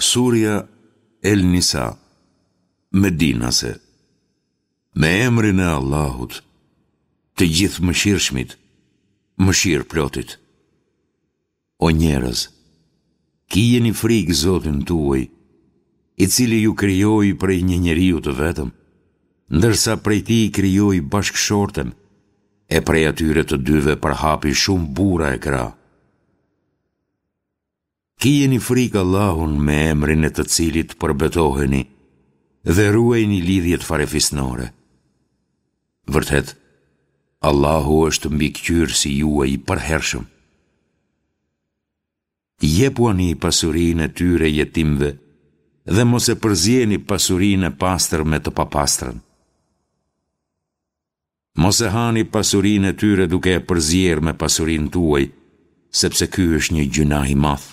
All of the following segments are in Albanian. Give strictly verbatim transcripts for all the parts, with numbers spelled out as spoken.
Surja El Nisa, Medinase. Me emrin e Allahut, të gjithë mëshirshmit, mëshirë plotit. O njerëz, kijeni frikë Zotin tuaj, i cili ju krijoi prej një njeriu të vetëm, ndërsa prej tij krijoi bashkëshorten, e prej atyre të dyve përhapi shumë burra e gra. Kijeni frikë Allahun me emrin e të cilit përbetoheni dhe ruajini lidhjet farefisnore. Vërtet, Allahu është mbi këqyrësi juaj i përhershëm. Jepuani pasurinë e tyre jetimve dhe mos e përzjeni pasurinë e pastër me të papastrën. Mos e hani pasurinë e tyre duke e përzjerë me pasurinë tuaj, sepse ky është një gjunah i madh.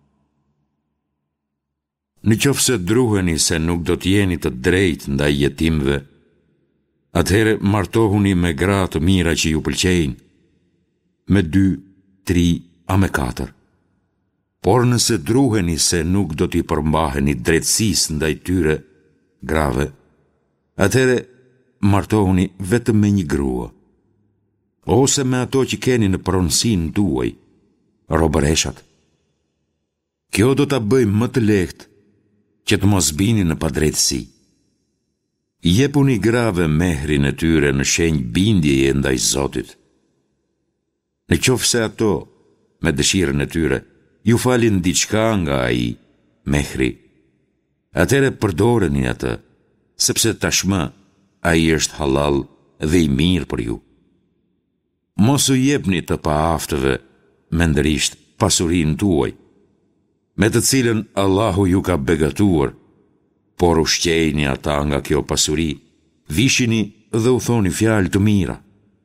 Në qoftë se druheni se nuk do t'jeni të drejtë ndaj jetimve, atëhere martohuni me gra të mira që ju pëlqejnë, me dy, tri, a me katër. Por nëse druheni se nuk do t'i përmbaheni drejtësisë ndaj tyre grave, atëhere martohuni vetëm me një grua, ose me ato që keni në pronësinë tuaj, robëreshat. Kjo do t'a bëj më të lehtë që të mos bini në padrejtësi. Jepuni grave mehrin e tyre në shenjë bindjeje ndaj Zotit. Në qoftë se ato, me dëshirën e tyre, ju falin diçka nga ai mehri, atëre përdoreni atë, sepse tashmë ai është halal dhe i mirë për ju. Mos u jepni të paaftëve mendërisht pasurinë tuaj, me të cilën Allahu ju ka begatuar, por ushqejni ata nga kjo pasuri, vishini dhe u thoni fjalë të mira.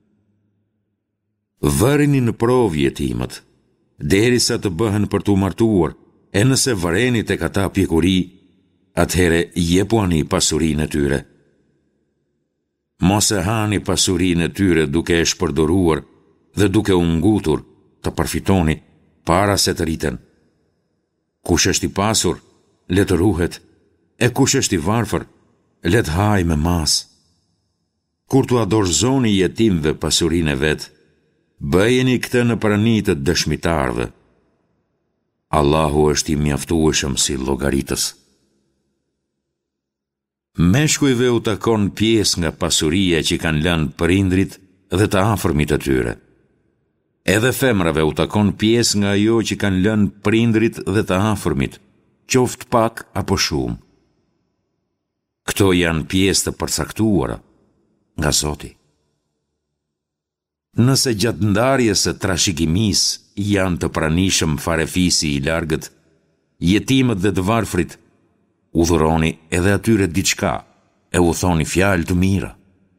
Vërini në provë jetimet, derisa të bëhen për t'u martuar, e nëse vëreni tek ata pjekuri, atëhere jepuani pasurinë e tyre. Mos e hani pasurinë e tyre duke e shpërdoruar dhe duke u ngutur të përfitoni para se të riten. Kush është i pasur, le të ruhet, e kush është i varfër, le të hajë me mas. Kur t'u dorëzoni jetimve pasurinë e vet, bëjeni këtë në prani të dëshmitarëve. Allahu është i mjaftueshëm si llogaritës. Meshkujve u takon pjesë nga pasuria që kanë lënë prindrit dhe të afërmit të tyre. Edhe femrave u takon pjesë nga ajo që kanë lënë prindrit dhe të afërmit, qoftë pak apo shumë. Këto janë pjesë të përcaktuara nga Zoti. Nëse gjatë ndarjes së trashëgimisë janë të pranishëm farefisi i largët, jetimët dhe të varfrit, udhëroni edhe atyre diçka e u thoni fjalë të mira.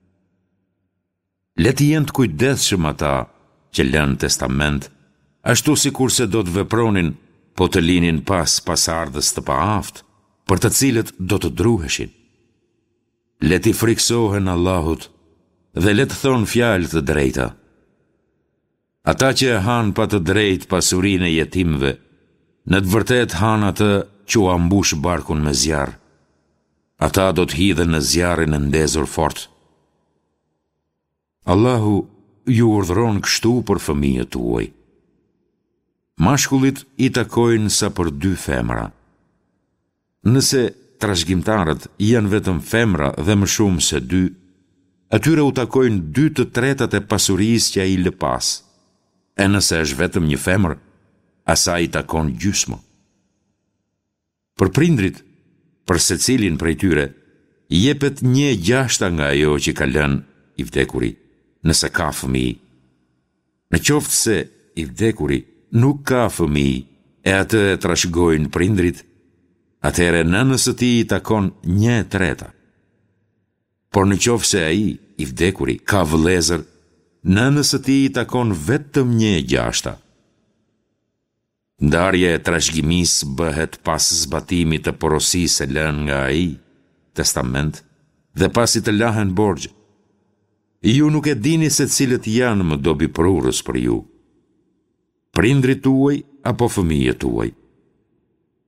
Le të jenë të kujdesshëm ata që lënë testament, ashtu si kurse do të vepronin, po të linin pas pasardhës të paaft, për të cilët do të druheshin. Le t'i friksohen Allahut dhe le të thonë fjalë të drejta. Ata që e han pa të drejtë pasurinë e jetimve, në të vërtet han atë që u ambush barkun me zjarr. Ata do të hidhen në zjarrin e ndezur fort. Allahu ju urdhëron kështu për fëmijët tuaj. Mashkullit i takojnë sa për dy femra. Nëse trashëgimtarët janë vetëm femra dhe më shumë se dy, atyre u takojnë dy të tretat e pasurisë që ai lë pas. E nëse është vetëm një femër, asaj i takon gjysmë. Për prindrit, për secilin prej tyre, jepet një gjashta nga ajo që ka lënë i vdekuri, nëse ka fëmijë. Në qoftë se i vdekuri nuk ka fëmijë e atë e trashëgojnë prindrit, atëherë nënës së tij i takon një e treta. Por në qoftë se ai i vdekuri ka vëllezër, nënës së tij i takon vetëm një e gjashta. Ndarja e trashëgimisë bëhet pas zbatimit të porosisë e lënë nga ai, testament, dhe pasi të lahen borxh. Ju nuk e dini se cilët janë më dobi prurës për ju, prindrit tuaj apo fëmijët tuaj.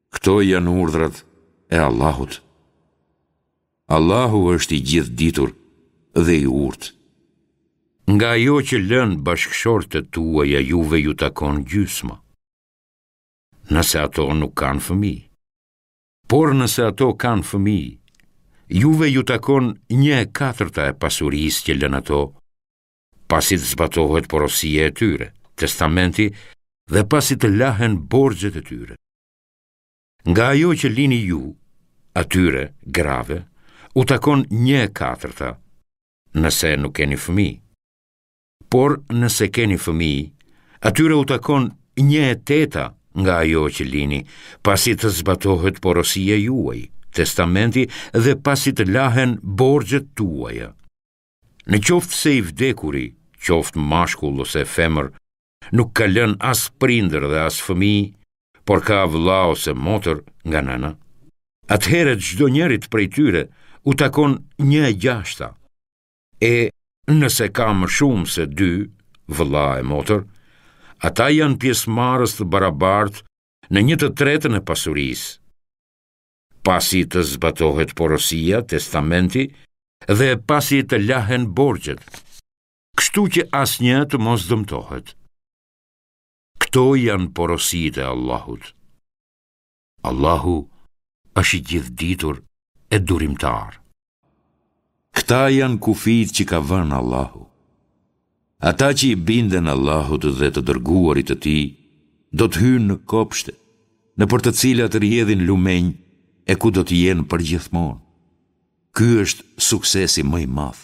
Këto janë urdhrat e Allahut. Allahu është i gjithë ditur dhe i urtë. Nga ajo që lënë bashkëshortet tuaja juve ju takon gjysma, nëse ato nuk kanë fëmijë. Por nëse ato kanë fëmijë, juve ju takon një e katërta e pasurisë që lënë ato, pasi të zbatohet porosia e tyre, testamenti, dhe pasi të lahen borxhet e tyre. Nga ajo që lini ju, atyre grave, u takon një e katërta, nëse nuk keni fëmijë. Por nëse keni fëmijë, atyre u takon një e teta nga ajo që lini, pasi të zbatohet porosia juaj, testamenti, dhe pasi të lahen borxhet tuaja. Në qoftë se i vdekuri, qoftë mashkull ose femër, nuk ka lënë as prindër dhe as fëmijë, por ka vëlla ose motër nga nëna, atëherë çdo njërit prej tyre u takon një e gjashta. E nëse ka më shumë se dy, vëlla e motër, ata janë pjesëmarrës të barabartë në një të tretën e pasurisë, pasi të zbatohet porosia, testamenti, dhe pasi të lahen borxhet, kështu që asnjë të mos dëmtohet. Këto janë porositë e Allahut. Allahu është i gjithditur e durimtar. Këta janë kufit që ka vënë Allahu. Ata që i binden Allahut dhe të dërguarit të tij, do të hynë në kopshte, në për të cilat rrjedhin lumenj e ku do të jenë përgjithmonë. Ky është suksesi më i madh.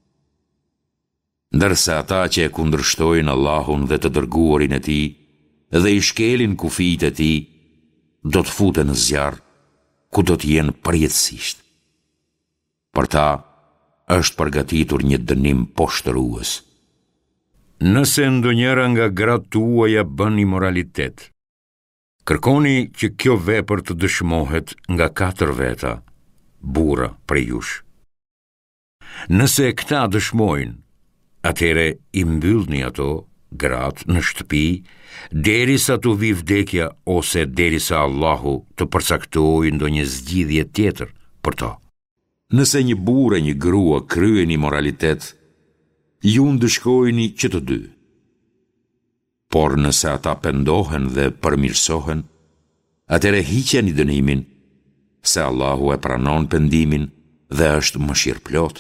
Ndërsa ata që e kundërshtojnë Allahun dhe të dërguarin e tij dhe i shkelin kufijt e tij, do të futen në zjarr, ku do të jenë përjetësisht. Për ta është përgatitur një dënim poshtërues. Nëse ndonjëra nga gratë tuaja bën imoralitet, kërkoni që kjo vepër të dëshmohet nga katër veta, burra prej jush. Nëse këta dëshmojnë, atëherë i mbyllni ato, gratë, në shtëpi, derisa t'u vi vdekja ose derisa Allahu të përcaktojë ndonjë zgjidhje tjetër për to. Nëse një burrë e një grua kryen imoralitet, ju ndëshkojni që të dy. Por nëse ata pendohen dhe përmirësohen, atëherë hiqeni dënimin, se Allahu e pranon pendimin dhe është mëshirëplot.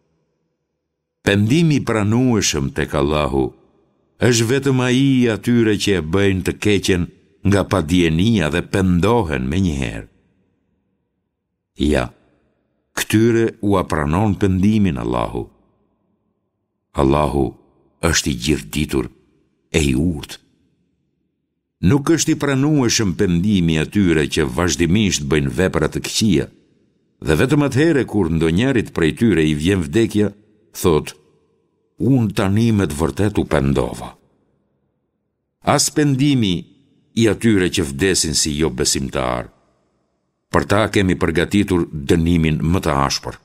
Pendimi i pranueshëm tek Allahu është vetëm ai i atyre që e bëjnë të keqen nga padjenia dhe pendohen menjëherë. Ja, këtyre u pranon pendimin Allahu. Allahu është i gjithditur e i urtë. Nuk është i pranueshëm pendimi atyre që vazhdimisht bëjnë vepra të këqija, dhe vetëm atëherë kur ndonjërit prej tyre i vjen vdekja, thot, unë tani me të vërtet u pendova. As pendimi i atyre që vdesin si jo besimtar, për ta kemi përgatitur dënimin më të ashpër.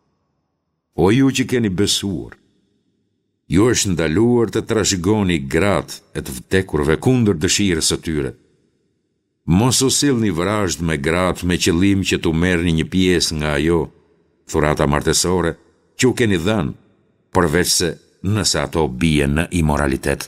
O ju që keni besuar, ju është ndaluar të trashëgoni gratë e të vdekurve kundër dëshirës së tyre. Mos u sillni vrasht me gratë me qëllim që t'u merrni një pjesë nga ajo, thurata martesore, që u keni dhënë, përveç se nëse ato bien në imoralitet.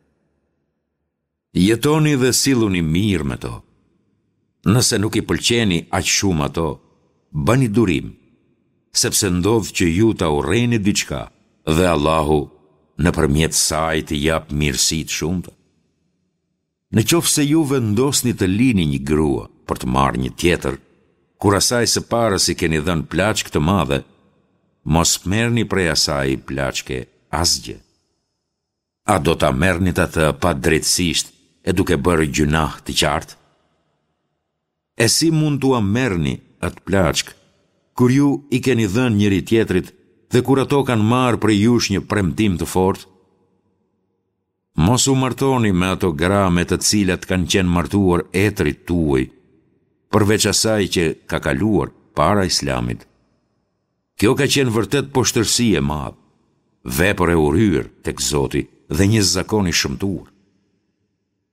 Jetoni dhe silluni mirë me to. Nëse nuk i pëlqeni aq shumë ato, bëni durim, sepse ndodh që ju ta urreni diçka dhe Allahu nëpërmjet saj të jap mirësitë shumta. Në qoftë se ju vendosni të lini një grua për të marrë një tjetër, kur asaj së parës i keni dhënë plaçkë të madhe, mos merrni prej asaj plaçke asgjë. A do ta merrni atë pa drejtësisht e duke bërë gjunah të qartë? E si mund t'ua merrni atë plaçkë, kur ju i keni dhënë njëri tjetrit dhe kur ato kanë marrë prej jush një premtim të fortë? Mos u martoni me ato gra me të cilat kanë qenë martuar etrit tuaj, përveç asaj që ka kaluar para Islamit. Kjo ka qenë vërtet poshtërsi e madh, vepër e urryer tek Zoti dhe një zakon i shëmtuar.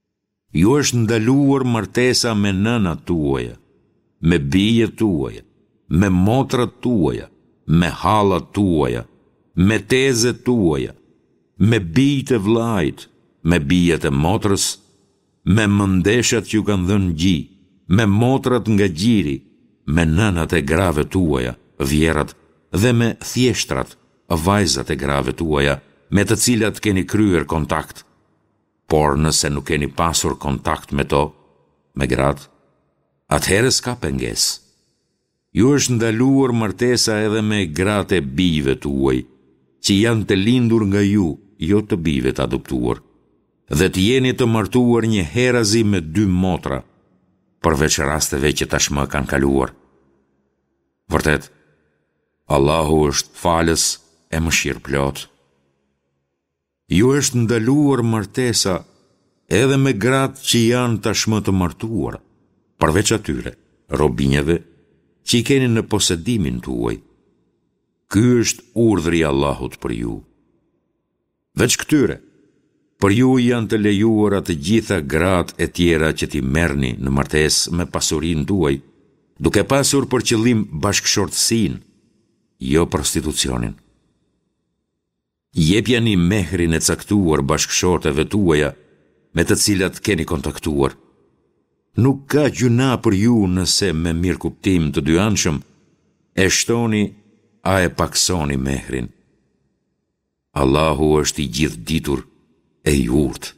Ju është ndaluar martesa me nënat tuaja, me bijet tuaja, me motrat tuaja, me hallat tuaja, me tezet tuaja, me bijt e vllajt, me bijet e motrës, me mëndeshat që ju kanë dhënë gji, me motrat nga gjiri, me nënat e grave tuaja, vjerat, dhe me thjeshtrat, vajzat e grave tuaja, me të cilat keni kryer kontakt. Por nëse nuk keni pasur kontakt me to, me gratë, atëherë s'ka penges. Ju është ndaluar martesa edhe me gratë e bijve tuaj, që janë të lindur nga ju, jo të bijve të adoptuar, dhe të jeni të martuar një herazi me dy motra, përveç rasteve që tashmë kanë kaluar. Vërtet, Allahu është falës e mëshirëplot. Ju është ndaluar martesa edhe me gratë që janë tashmë të martuar, përveç atyre, robinjeve, që i keni në posedimin tuaj. Ky është urdhri i Allahut për ju. Veç këtyre, për ju janë të lejuara të gjitha gratë e tjera që ti merrni në martesë me pasurinë tuaj, duke pasur për qëllim bashkëshortësinë, jo prostitucionin. Jepjani mehrin e caktuar bashkëshorteve tuaja me të cilat keni kontaktuar. Nuk ka gjuna për ju nëse me mirëkuptim të dyanshëm e shtoni a e paksoni mehrin. Allahu është i gjithditur e i urtë.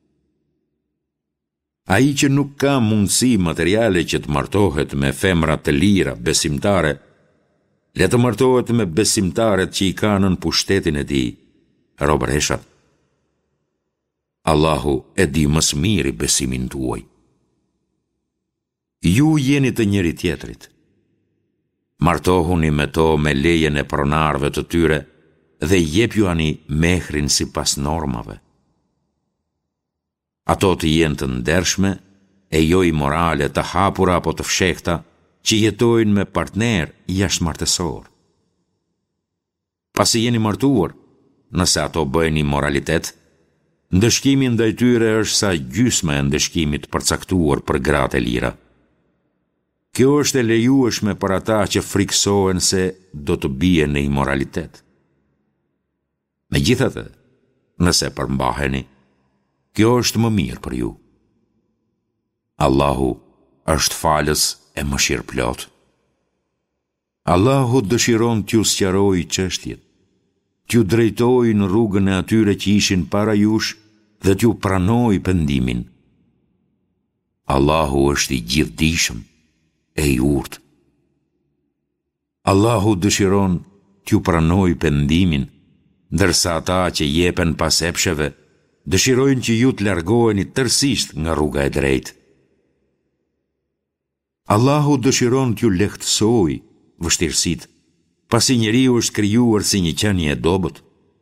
Ai që nuk ka mundësi materiale që të martohet me femra të lira besimtare, le të martohet me besimtaret që i kanë në pushtetin e tij, robëreshat. Allahu e di më së miri besimin tuaj. Ju jeni të njëri tjetrit. Martohuni me to me lejen e pronarëve të tyre dhe jepjuani mehrin sipas normave. Ato të jenë të ndershme e jo imorale, të hapura apo të fshehta, që jetojnë me partner jashtëmartesor. Pasi jeni martuar, nëse ato bëjnë immoralitet, ndëshkimi ndaj tyre është sa gjysma e ndëshkimit përcaktuar për gratë e lira. Kjo është e lejueshme për ata që friksohen se do të bien në immoralitet. Megjithatë, nëse përmbaheni, kjo është më mirë për ju. Allahu është falës e mëshirëplot. Allahu dëshiron t'ju sqarojë çështjet, t'ju drejtojë në rrugën e atyre që ishin para jush dhe t'ju pranojë pendimin. Allahu është i gjithdijshëm e i urtë. Allahu dëshiron t'ju pranojë pendimin, ndërsa ata që jepen pas epsheve dëshirojnë që ju të largoheni tërësisht nga rruga e drejtë. Allahu dëshiron t'ju lehtësojë vështirësitë, pasi njeriu është krijuar si një qenie e dobët.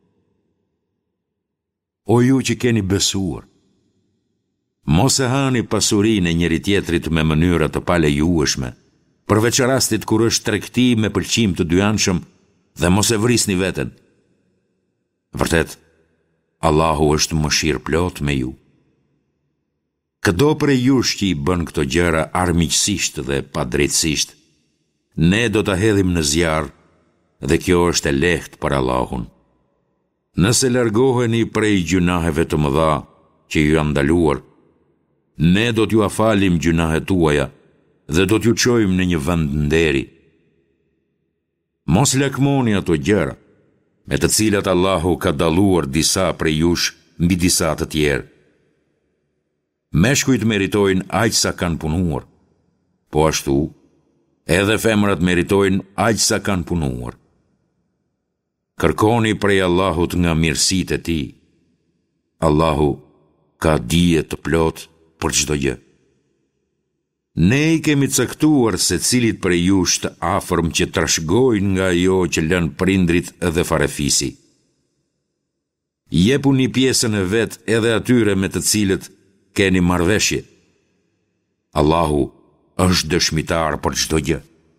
O ju që keni besuar, mos e hani pasurinë e njëri tjetrit me mënyra të palejueshme, përveç rastit kur është tregti me pëlqim të dyanshëm, dhe mos e vrisni veten. Vërtet, Allahu është mëshirëplot me ju. Këdo prej jush që i bën këto gjëra armiqësisht dhe padrejtësisht, ne do ta hedhim në zjarr, dhe kjo është e lehtë për Allahun. Nëse largoheni prej gjunaheve të mëdha që ju janë ndaluar, ne do t'ju afalim gjunahet tuaja dhe do t'ju çojmë në një vend nderi. Mos lakmoni ato gjëra me të cilat Allahu ka dalluar disa prej jush mbi disa të tjerë. Meshkujt meritojnë aq sa kanë punuar, po ashtu edhe femrat meritojnë aq sa kanë punuar. Kërkoni prej Allahut nga mirësitë e tij. Allahu ka dije të plot për çdo gjë. Ne i kemi caktuar se cilit prej jush të afërm që trashëgojnë nga ajo që lënë prindrit dhe farefisi. Jepuni pjesën e vet edhe atyre me të cilët keni marrëveshje. Allahu është dëshmitar për çdo gjë.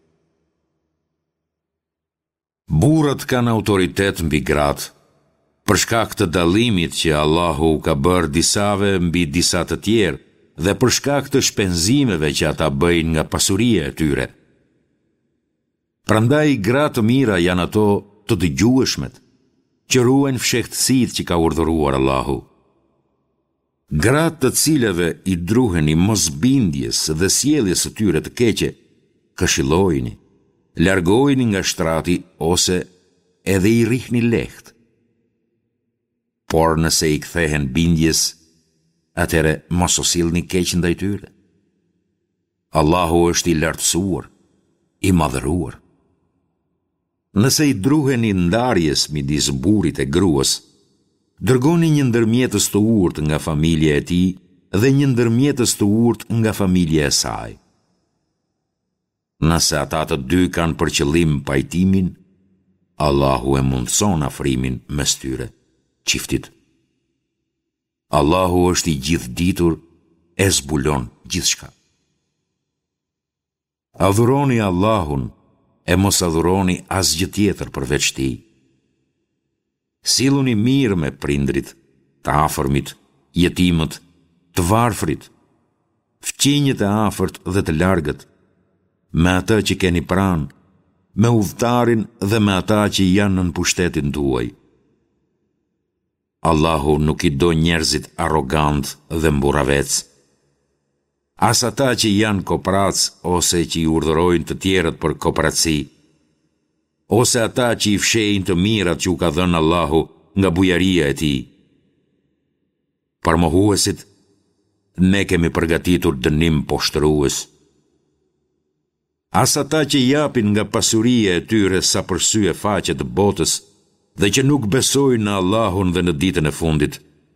Burrat kanë autoritet mbi gratë, për shkak të dallimit që Allahu ka bërë disave mbi disa të tjerë, dhe për shkak të shpenzimeve që ata bëjnë nga pasuria e tyre. Prandaj gratë të mira janë ato të dëgjueshmet, që ruajnë fshehtësitë që ka urdhëruar Allahu. Gratë të cilave i druheni mosbindjes dhe sjelljes së tyre të keqe, këshillojini, largojini nga shtrati ose edhe i rihni lehtë. Por nëse i kthehen bindjes, atëre mos u sillni keq ndaj tyre. Allahu është i lartësuar, i madhëruar. Nëse i druheni ndarjes midis burrit e gruas, dërgoni një ndërmjetës të urtë nga familja e tij dhe një ndërmjetës të urtë nga familja e saj. Nëse ata të dy kanë për qëllim pajtimin, Allahu e mundson afrimin mes tyre, çiftit. Allahu është i gjithditur, e zbulon gjithçka. Adhuroni Allahun e mos adhuroni asgjë tjetër përveç tij. Silluni mirë me prindrit, të afërmit, jetimët, të varfrit, fqinjët e afërt dhe të largët, me ata që keni pranë, me udhëtarin dhe me ata që janë në pushtetin tuaj. Allahu nuk i do njerëzit arrogant dhe mburravec. As ata që janë koprac ose që i urdhërojnë të tjerët për kopraci, ose ata që i fshejnë të mirat që u ka dhënë Allahu nga bujaria e tij. Për mohuesit, ne kemi përgatitur dënim poshtërues. As ata që japin nga pasuria e tyre sa për sy e faqe të botës dhe që nuk besojnë në Allahun dhe në ditën e fundit.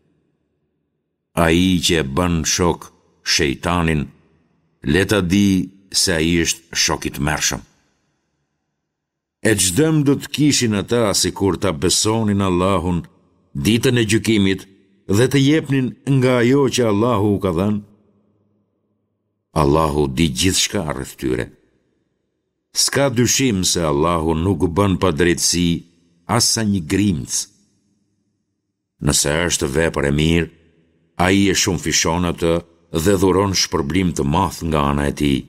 Ai që e bën shok shejtanin, le ta di se ai është shok i tmerrshëm. E çdëm do të kishin ata sikur ta besonin Allahun, ditën e gjykimit dhe të jepnin nga ajo që Allahu u ka dhënë. Allahu di gjithçka rreth tyre. S'ka dyshim se Allahu nuk bën pa drejtësi as sa një grimc. Nëse është vepër e mirë, ai e shumë fishon atë dhe dhuron shpërblim të madh nga ana e tij.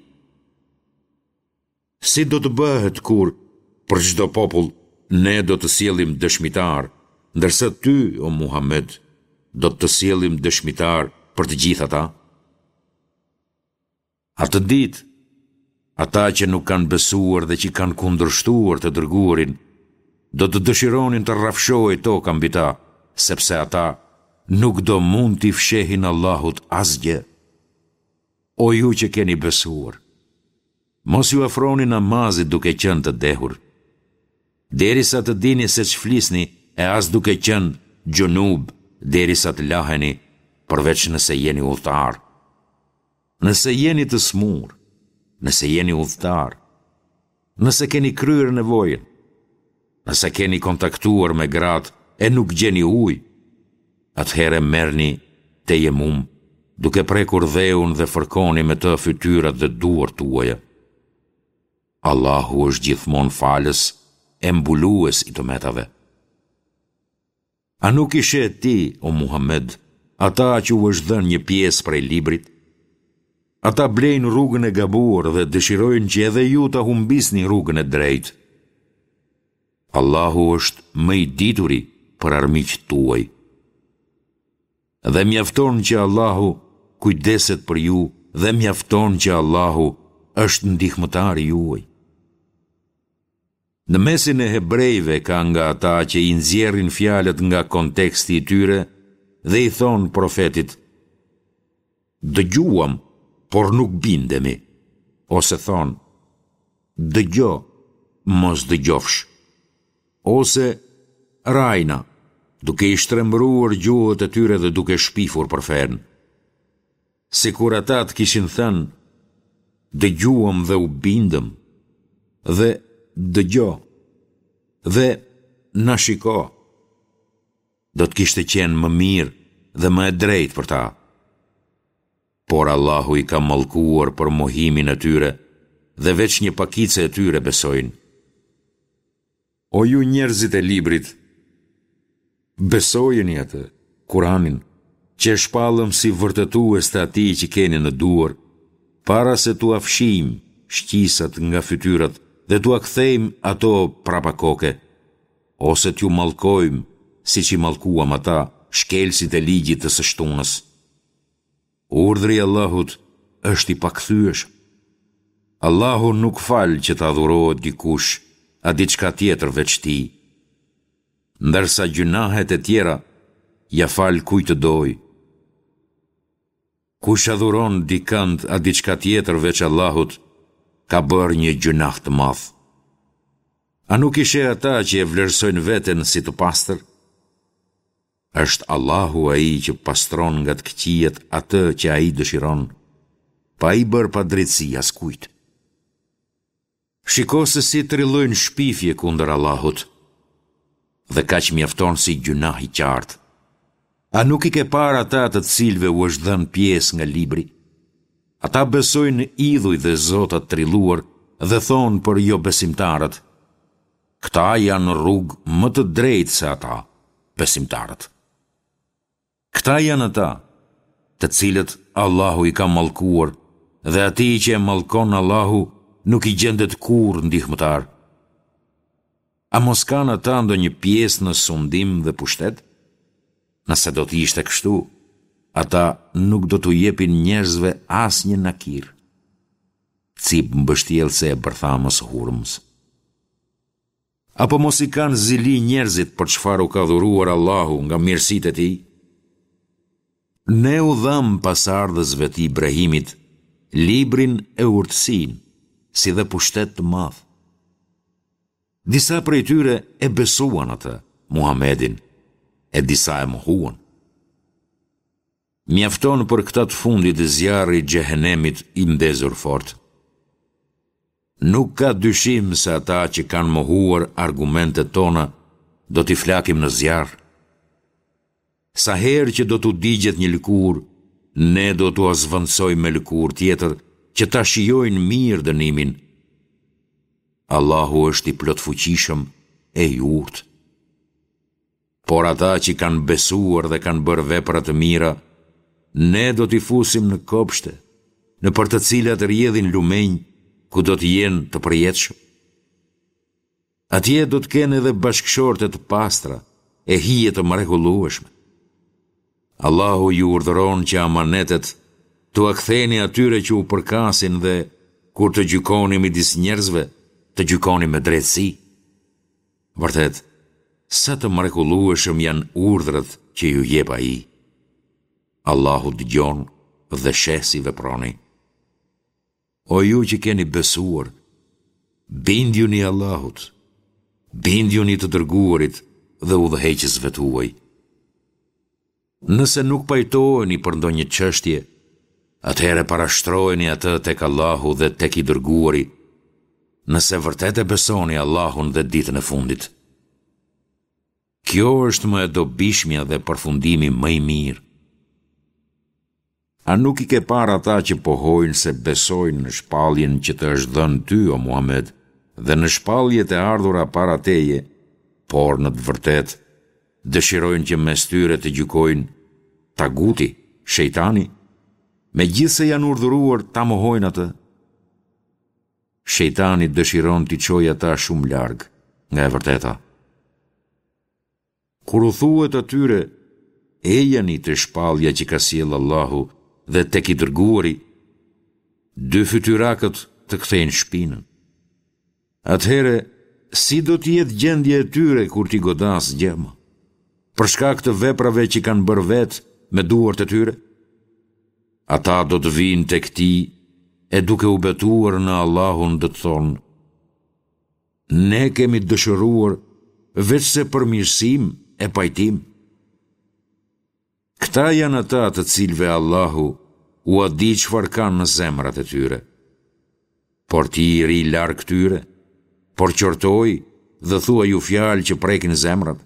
Si do të bëhet kur për çdo popull ne do të sjellim dëshmitar, ndërsa ty, o Muhammed, do të sjellim dëshmitar për të gjithë ata? Atë ditë, ata që nuk kanë besuar dhe që kanë kundërshtuar të dërguarin, do të dëshironin të rrafshojë toka mbi ta, sepse ata nuk do mund t'i fshehin Allahut asgjë. O ju që keni besuar, mos ju afroni namazit duke qenë të dehur, derisa të dini se ç'flisni, e as duke qenë gjunub, derisa të laheni, përveç nëse jeni udhëtar. Nëse jeni të smur, nëse jeni udhëtar, nëse keni kryer nevojën, nëse keni kontaktuar me gratë e nuk gjeni ujë, atëherë merrni tejemum, duke prekur dheun dhe fërkoni me të fytyrat dhe duart tuaja. Allahu është gjithmonë falës e mbulues i dometave. A nuk i sheh ti, o Muhammed, ata që u është dhënë një pjesë prej librit? Ata blejnë rrugën e gabuar dhe dëshirojnë që edhe ju ta humbisni rrugën e drejtë. Allahu është më i dituri për armiqtë tuaj. Dhe mjafton që Allahu kujdeset për ju dhe mjafton që Allahu është ndihmëtari juaj. Në mesin e hebrejve ka nga ata që i nxjerrin fjalët nga konteksti i tyre dhe i thonë profetit: dëgjuam, por nuk bindemi, ose thonë: dëgjo, mos dëgjofsh, ose rajna, duke i shtrembruar gjuhët e tyre dhe duke shpifur për fen. Sikur ata të kishin thënë: dëgjuam dhe u bindëm, dhe dëgjo, dhe na shiko, do të kishte qenë më mirë dhe më e drejtë për ta. Por Allahu i ka mallkuar për mohimin e tyre dhe veç një pakice e tyre besojnë. O ju njerëzit e librit, besojeni atë, Kuranin, që shpallëm si vërtetues të atij që keni në duar, para se tu afshim shqisat nga fytyrat dhe tu akthejmë ato prapa koke, ose t'ju mallkojmë si që i mallkuam ata shkelësit e ligjit të së shtunës. Urdhri i Allahut është i pakthyeshëm. Allahu nuk fal që të adhurohet dikush a diçka tjetër veç tij, ndërsa gjunahet e tjera ja fal kujt të doj. Kush adhuron dikant a diçka tjetër veç Allahut, ka bërë një gjunah të madh. A nuk ishe ata që e vlerësojnë veten si të pastër? Është Allahu ai që pastron nga të këqijet atë që ai dëshiron, pa i bërë pa drejtësi askujt. Shiko se si trillojnë shpifje kundër Allahut, dhe kaq mjafton si gjunah i qartë. A nuk i ke parë ata të cilëve u është dhënë pjesë nga libri? Ata besojnë idhuj dhe zotat trilluar dhe thonë për jo besimtarët: këta janë rrugë më të drejtë se ata, besimtarët. Këta janë ata, të cilët Allahu i ka mallkuar, dhe atij që e mallkon Allahu nuk i gjendet kurrë ndihmëtar. A mos kanë ata ndonjë pjesë në sundim dhe pushtet? Nëse do të ishte kështu, ata nuk do t'u jepin njerëzve asnjë nakir. Cip mbështjellse e bërthamës hurmës. Apo mos i kanë zili njerëzit për çfarë u ka dhuruar Allahu nga mirësitë e tij? Ne u dham pasardhësve të Ibrahimit librin e urtësinë, si dhe pushtet të madh. Disa prej tyre e besuan atë, Muhamedin, e disa e mohuan. Mjafton për këta të fundit zjarri i xhehenemit i ndezur fort. Nuk ka dyshim se ata që kanë mohuar argumentet tona do t'i flakim në zjarr. Sa herë që do t'u digjet një lëkur, ne do t'u azvëndsojmë me lëkur tjetër që ta shijojnë mirë dënimin. Allahu është i plotfuqishëm e i urtë. Por ata që kanë besuar dhe kanë bërë vepra të mira, ne do t'i fusim në kopshte, në për të cilat rjedhin lumenj, ku do t'jenë të përjetshëm. Atje do t'kenë edhe bashkëshorte të pastra, e hije të mrekullueshme. Allahu ju urdhëron që amanetet t'u aktheni atyre që u përkasin dhe kur të gjykoni midis njerëzve, të gjykoni me drejtësi. Vërtet, sa të mrekullueshëm janë urdhrat që ju jep ai. Allahu dëgjon dhe sheh si veproni. O ju që keni besuar, bindjuni Allahut, bindjuni të dërguarit dhe udhëheqësve tuaj. Nëse nuk pajtoheni për ndonjë çështje, atëherë parashtrojeni atë tek Allahu dhe tek i dërguari, nëse vërtet e besoni Allahun dhe ditën e fundit. Kjo është më e dobishmja dhe përfundimi më i mirë. A nuk i ke parë ata që pohojnë se besojnë në shpalljen që të është dhënë ty, o Muhammed, dhe në shpalljet e ardhura para teje, por në të vërtet dëshirojnë që mes tyre të gjykojnë taguti, shejtani, megjithse janë urdhëruar ta mohojnë atë? Shejtani dëshiron t'i çojë ata shumë larg nga e vërteta. Kur u thuhet atyre, ejani të shpallja që ka sjellë Allahu dhe tek i dërguari, dy fytyrakët të kthejnë shpinën. Atëhere, si do t'jetë gjendje e tyre kur t'i godas gjema? Për shkak të veprave që kanë bërë vetë me duart e tyre? Ata do të vinë tek ti e duke u betuar në Allahun do të thonë: ne kemi dëshiruar veç se për mirësim e pajtim. Këta janë ata të cilve Allahu u a di çfarë kanë në zemrat e tyre. Por ti i ri larg tyre, por qortoj dhe thua ju fjalë që prekin zemrat.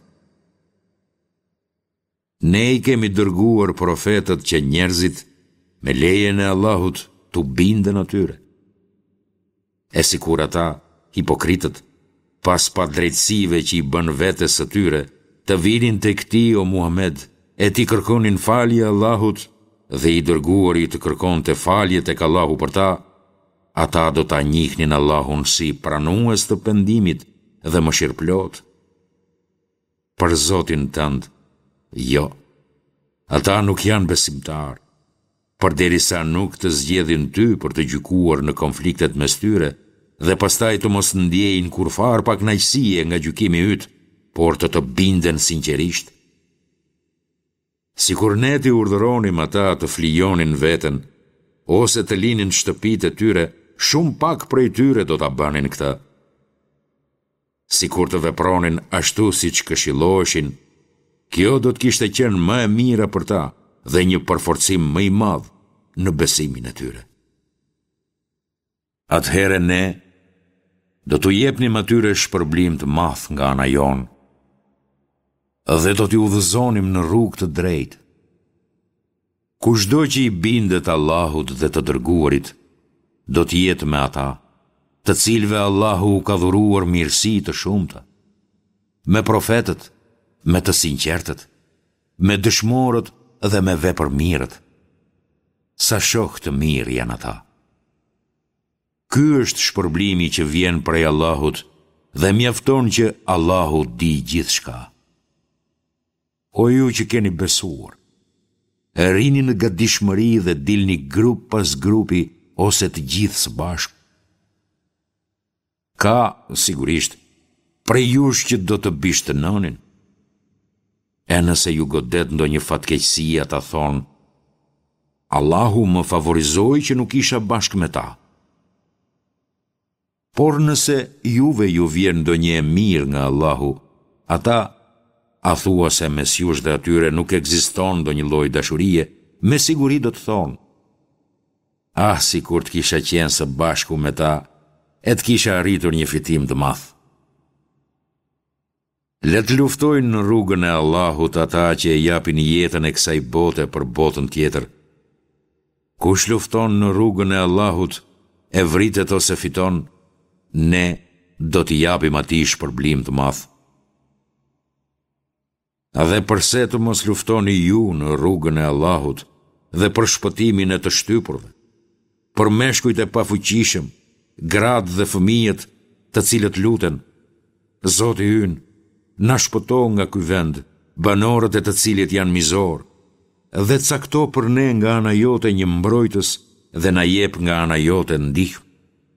Ne i kemi dërguar profetët që njerëzit me lejen e Allahut t'u binden atyre. E sikur ata, hipokritët, pas pa drejtësive që i bën vetes së tyre, të vinin tek ti, o Muhammed, e ti kërkonin falje Allahut dhe i dërguari të kërkonte falje tek Allahu për ta, ata do ta njihnin Allahun si pranues të pendimit dhe mëshirëplot. Për Zotin tënd, jo, ata nuk janë besimtar, përderisa nuk të zgjedhin ty për të gjykuar në konfliktet mes tyre dhe pastaj të mos ndjejnë kurfar pa kënaqësie nga gjykimi yt, por të të binden sinqerisht. Sikur ne t'i urdhëronim ata të flijonin veten, ose të linin shtëpitë e tyre, shumë pak prej tyre do ta bënin këtë. Sikur të vepronin ashtu siç këshilloheshin, kjo do të kishte qenë më e mira për ta dhe një përforcim më i madh në besimin e tyre. Atëherë ne do t'u jepnim atyre shpërblim të madh nga ana jonë dhe do t'i udhëzonim në rrugë të drejtë. Kushdo që i bindet Allahut dhe të dërguarit, do t'jetë me ata, të cilëve Allahu ka dhuruar mirësi të shumta, me profetët, me të sinqertët, me dëshmorët dhe me vepërmirët. Sa shok të mirë janë ata. Ky është shpërblimi që vjen prej Allahut dhe mjafton që Allahu di gjithçka. O ju që keni besuar, e rini në gatishmëri dhe dilni grup pas grupi ose të gjithë së bashku. Ka, sigurisht, prej jush që do të bishtënonin. E nëse ju godet ndonjë fatkeqësi, ata thonë, Allahu më favorizoi që nuk isha bashkë me ta. Por nëse juve ju vjen ndonjë e mirë nga Allahu, ata a thua se mes jush dhe atyre nuk ekziston ndonjë lloj dashurie, me siguri do të thonë, ah, si kur të kisha qenë së bashku me ta, e të kisha arritur një fitim të madh. Le të luftojnë në rrugën e Allahut ata që e japin jetën e kësaj bote për botën tjetër. Kush lufton në rrugën e Allahut, e vritet ose fiton, ne do t'i japim atij shpërblim të madh. A dhe përse të mos luftoni ju në rrugën e Allahut dhe për shpëtimin e të shtypurve, për meshkujt e pafuqishëm, gratë dhe fëmijët të cilët luten, Zoti ynë, na shpëto nga ky vend, banorët e të cilit janë mizor, dhe cakto për ne nga ana jote një mbrojtës dhe na jep nga ana jote ndihmë.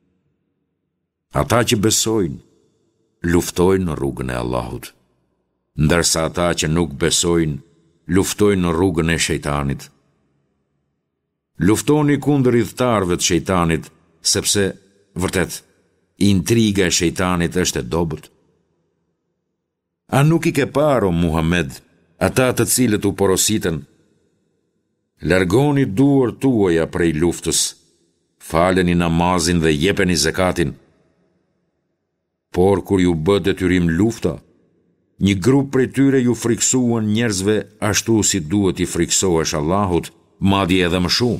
Ata që besojnë, luftojnë në rrugën e Allahut, ndërsa ata që nuk besojnë, luftojnë në rrugën e shejtanit. Luftoni kundër idhtarëve të shejtanit, sepse, vërtet, intriga e shejtanit është e dobët. A nuk i ke parë, o Muhammed, ata të cilët u porositën? Largoni duart tuaja prej luftës, faleni namazin dhe jepeni zakatin. Por kur ju bë detyrim lufta, një grup prej tyre ju friksuan njerëzve ashtu si duhet i friksohesh Allahut, madje edhe më shumë.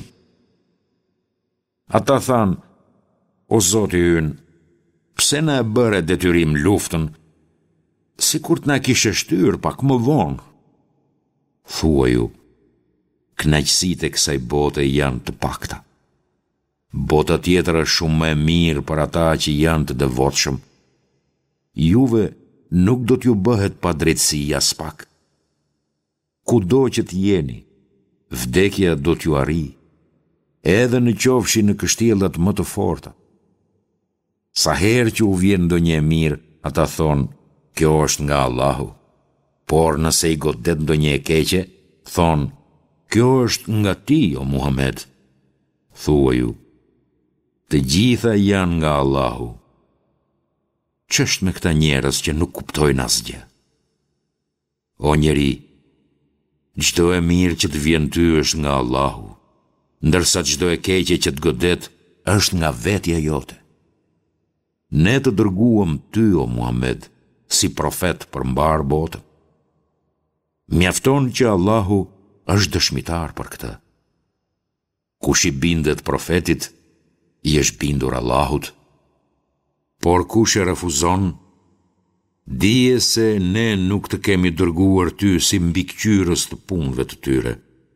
Ata thanë, o Zoti ynë, pse na e bëre detyrim luftën, sikur t'na kishe shtyr pak më vonë? Thua ju, kënaqësitë e kësaj bote janë të pakta. Bota tjetër është shumë më e mirë për ata që janë të devotshëm. Juve nuk do t'ju bëhet pa drejtësi as pak. Kudo që t'jeni, vdekja do t'ju arrijë, edhe në qofshi në kështjellat më të forta. Sa herë që u vjen ndonjë e mirë, ata thonë, kjo është nga Allahu. Por nëse i godet ndonjë e keqe, thonë, kjo është nga ti, o Muhammed. Thua ju, të gjitha janë nga Allahu. Ç'është me këta njerëz që nuk kuptojnë asgjë? O njeri, çdo e mirë që të vjen ty është nga Allahu, ndërsa çdo e keqe që të godet është nga vetja jote. Ne të dërguam ty, o Muhammed, si profet për mbar botën. Mjafton që Allahu është dëshmitar për këtë. Kush i bindet profetit, i është bindur Allahut. Por kush e refuzon, Dije se ne nuk të kemi dërguar ty si mbikëqyrës të punëve të tyre.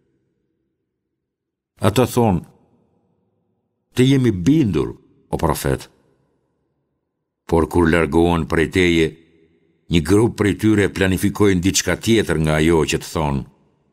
Ata thonë, të jemi bindur, o profet. Por kur largohen prej teje, një grup prej tyre planifikojnë diçka tjetër nga ajo që të thonë.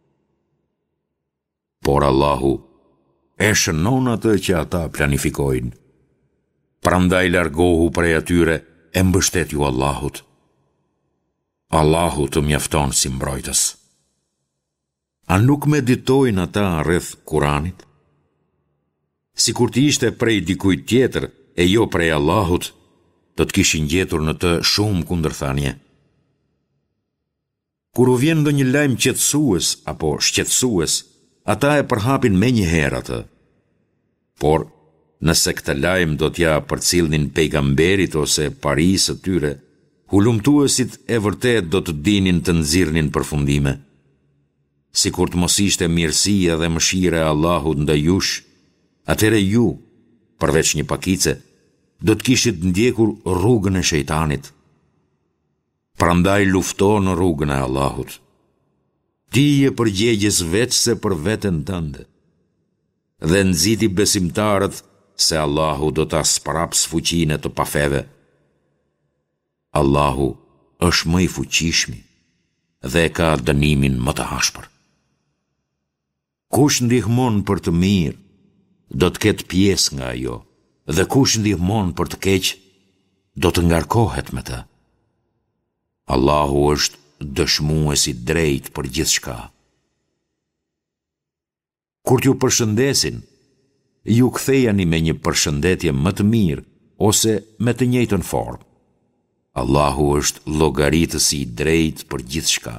Por Allahu e shënon atë që ata planifikojnë. Prandaj largohu prej atyre e mbështet ju Allahut. Allahu të mjafton si mbrojtës. A nuk meditojnë ata rreth Kuranit? Si kur të ishte prej dikujt tjetër e jo prej Allahut, do të kishin gjetur në të shumë kundërthanie. Kur u vjen ndonjë lajm qetësues apo shqetësues, ata e përhapin me një herë atë. Por, nëse këtë lajm do t'ja përcillnin pejgamberit ose parisë të tyre, hulumtuesit e vërtet do të dinin të nxirrnin përfundime. Si kur të mos ishte mirësia dhe mëshira e Allahut ndaj jush, atëre ju, përveç një pakice, do të kishit ndjekur rrugën e shejtanit. Prandaj lufto në rrugën e Allahut. Ti je përgjegjës veçse për veten tënde. Dhe nxiti besimtarët se Allahu do ta sprapë fuqinë të pafeve. Allahu është më i fuqishmi dhe ka dënimin më të ashpër. Kush ndihmon për të mirë, do të ketë pjesë nga ajo, dhe kush ndihmon për të keq, do të ngarkohet me të. Allahu është dëshmues i drejt për gjithçka. Kur t'ju përshëndesin, ju kthejani me një përshëndetje më të mirë ose me të njëjtën formë. Allahu është llogaritësi i drejt për gjithçka.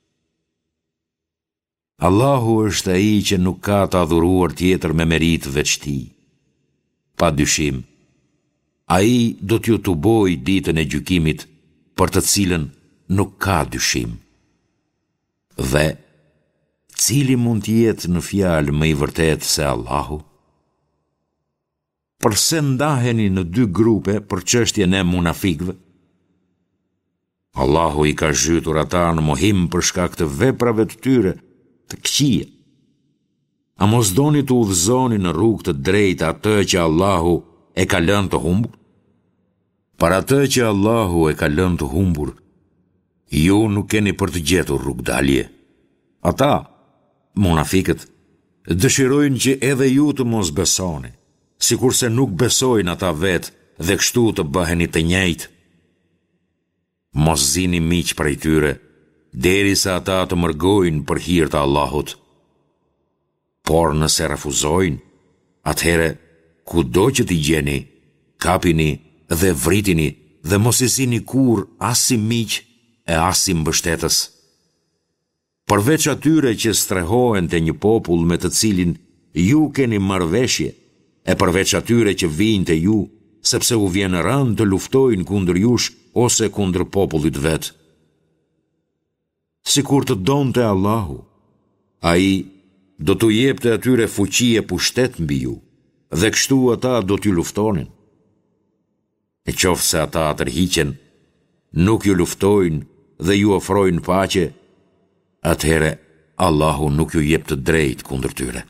Allahu është ai që nuk ka të adhuruar tjetër me merit veç tij. Pa dyshim, ai do t'ju të boj ditën e gjykimit për të cilën nuk ka dyshim. Dhe, cili mund t'jetë në fjalë më i vërtet se Allahu? Përse ndaheni në dy grupe për çështjen e munafikëve? Allahu i ka zhytur ata në mohim për shkak të veprave të tyre të këqija. A mos doni të udhëzoni në rrugë të drejtë atë që Allahu e ka lënë të humbur? Për atë që Allahu e ka lënë të humbur, ju nuk keni për të gjetur rrugdalje. Ata, munafikët, dëshirojnë që edhe ju të mos besoni, sikurse nuk besojnë ata vetë dhe kështu të bëheni të njëjtë. Mos zini miq prej tyre, derisa ata të mërgojnë për hir të Allahut. Por nëse refuzojnë, atëhere kudo që t'i gjeni, kapini dhe vritini dhe mos i zini kur as si miq e as si mbështetës. Përveç atyre që strehohen te një popull me të cilin ju keni marrëveshje, e përveç atyre që vijnë te ju, sepse u vjen rënd të luftojnë kundër jush ose kundër popullit vet. Sikur të donte Allahu, ai do t'u jepte atyre fuqi e pushtet mbi ju, dhe kështu ata do t'ju luftonin. E qoftë se ata tërhiqen, nuk ju luftojnë dhe ju ofrojnë paqe, atëhere Allahu nuk ju jep të drejt kundër tyre.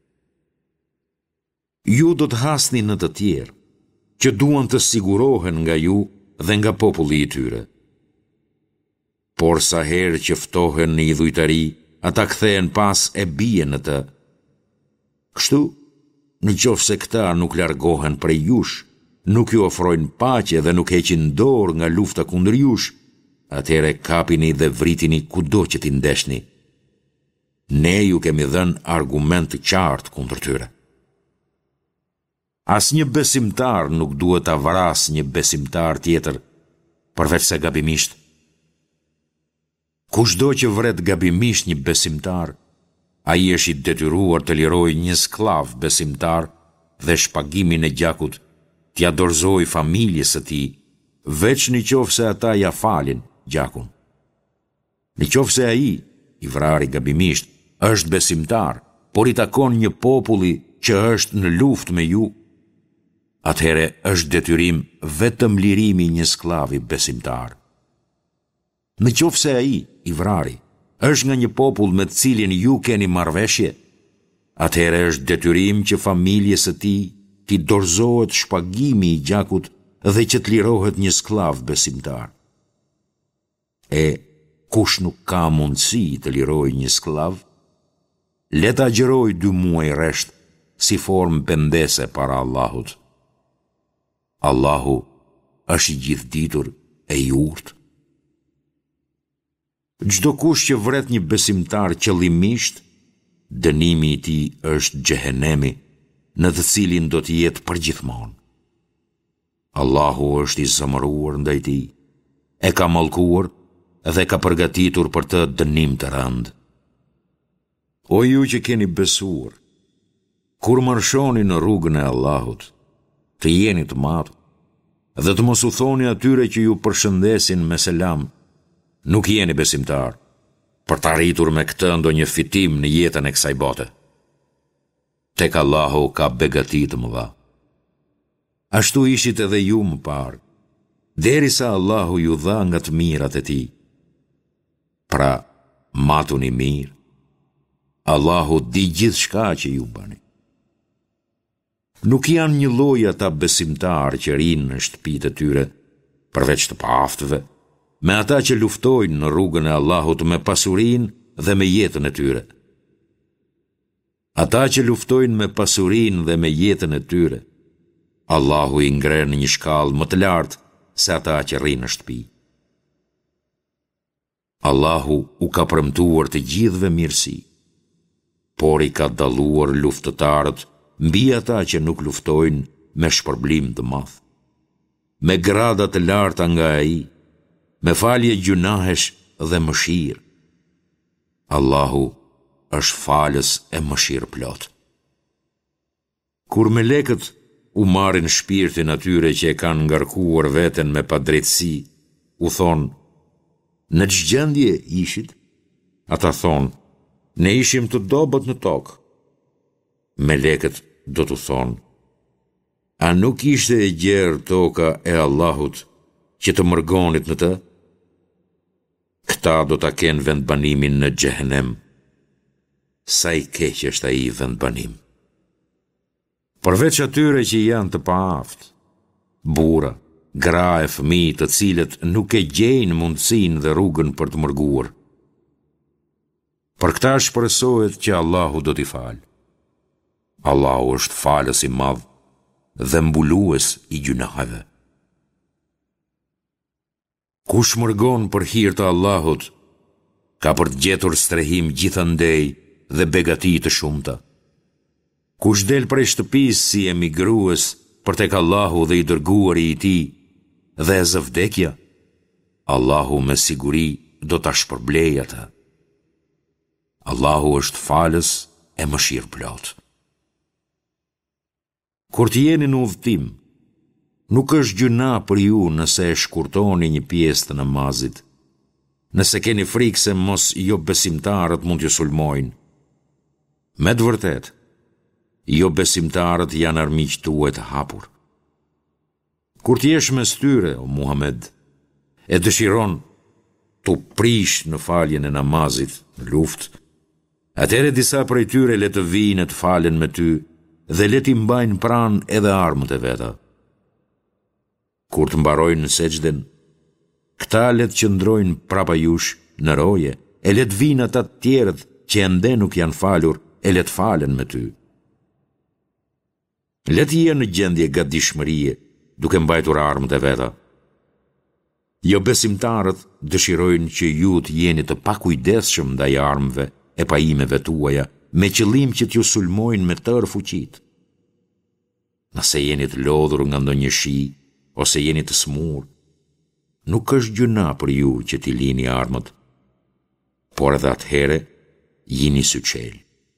Ju do të hasni në të tjerë, që duan të sigurohen nga ju dhe nga populli i tyre. Por sa herë që ftohen në idhujtari, ata kthehen pas e bien në të. Kështu, në qoftë se këta nuk largohen prej jush, nuk ju ofrojnë paqe dhe nuk heqin dorë nga lufta kundër jush, atëhere kapini dhe vritini kudo që t'i ndeshni. Ne ju kemi dhënë argument të qartë kundër tyre. As një besimtar nuk duhet ta vras një besimtar tjetër, përveç se gabimisht. Kushdo që vret gabimisht një besimtar, ai është i detyruar të lirojë një sklav besimtar dhe shpagimin e gjakut t'ia dorëzojë familjes së tij, veç në qoftë se ata ja falin gjakun. Në qoftë se ai, i vrari gabimisht, është besimtar, por i takon një populli që është në luftë me ju, atëhere është detyrim vetëm lirimi një sklavi besimtar. Në qoftë se ai, i vrari, është nga një popull me të cilin ju keni marrëveshje, atëherë është detyrim që familjes së tij t'i dorëzohet shpagimi i gjakut dhe që të lirohet një skllav besimtar. E kush nuk ka mundësi të lirojë një skllav, le ta agjerojë dy muaj rresht si formë pendese para Allahut. Allahu është i gjithditur e i urtë. Çdo kush që vret një besimtar qëllimisht, dënimi i tij është xhehenemi, në të cilin do të jetë përgjithmonë. Allahu është i zemëruar ndaj tij, e ka mallkuar dhe ka përgatitur për të dënim të rënd. O ju që keni besuar, kur marshoni në rrugën e Allahut, të jeni të matur, dhe të mos u thoni atyre që ju përshëndesin me selam, nuk jeni besimtar, për të arritur me këtë ndonjë fitim në jetën e kësaj bote. Tek Allahu ka begati të mëdha. Ashtu ishit edhe ju më parë, derisa Allahu ju dha nga të mirat e tij. Pra, matuni mirë. Allahu di gjithçka që ju bëni. Nuk janë një lloj ata besimtar që rinë në shtëpitë e tyre, përveç të paaftëve, me ata që luftojnë në rrugën e Allahut me pasurinë dhe me jetën e tyre. Ata që luftojnë me pasurinë dhe me jetën e tyre, Allahu i ngre në një shkallë më të lartë se ata që rrinë në shtëpi. Allahu u ka premtuar të gjithëve mirësi, por i ka dalluar luftëtarët mbi ata që nuk luftojnë me shpërblim të madh, me grada të larta nga ai, me falje gjunahesh dhe mëshirë. Allahu është falës e mëshirë plot. Kur melekët u marrin shpirtin atyre që e kanë ngarkuar veten me padrejtësi, u thonë, në ç'gjendje ishit? Ata thonë, ne ishim të dobët në tokë. Melekët do të thonë, a nuk ishte e gjerë toka e Allahut që të mërgonit në të? Këta do ta kenë vendbanimin në xhehenem. Sa i keq është ai vendbanim. Përveç atyre që janë të paaftë, burra, gra e fëmijë të cilët nuk e gjejnë mundësinë dhe rrugën për të mërguar. Për këta shpresohet që Allahu do t'i falë. Allahu është falës i madh dhe mbulues i gjunaheve. Kush mërgon për hir të Allahut, ka për të gjetur strehim gjithandej dhe begati të shumta. Kush del prej shtëpisë si emigrues për tek Allahu dhe i dërguari i tij, dhe e zë vdekja, Allahu me siguri do ta shpërblejë atë. Allahu është falës e mëshirë plot. Kur të jeni në udhëtim, nuk është gjuna për ju nëse e shkurtoni një pjesë të namazit, nëse keni frikë se mos jo besimtarët mund t'ju sulmojnë. Me të vërtet, jo besimtarët janë armiq tuaj të hapur. Kur t'jesh mes tyre, o Muhammed, e dëshiron t'u prish në faljen e namazit në luftë, atëherë disa prej tyre le të vinë të falen me ty dhe le t'i mbajnë pranë edhe armët e veta. Kur të mbarojnë në seçden, këta le të qëndrojnë prapa jush në roje, e le të vinë ata të tjerët që ende nuk janë falur, e le të falen me ty. Le të jenë në gjendje gatishmërie, duke mbajtur armët e veta. Jo besimtarët dëshirojnë që ju të jeni të pakujdesshëm ndaj armëve e pajimeve tuaja, me qëllim që t'ju sulmojnë me tërë fuqit. Nëse jeni të lodhur nga ndonjë shi, ose jeni të smur, nuk është gjuna për ju që t'i lini armët, por edhe atëhere jini syçel.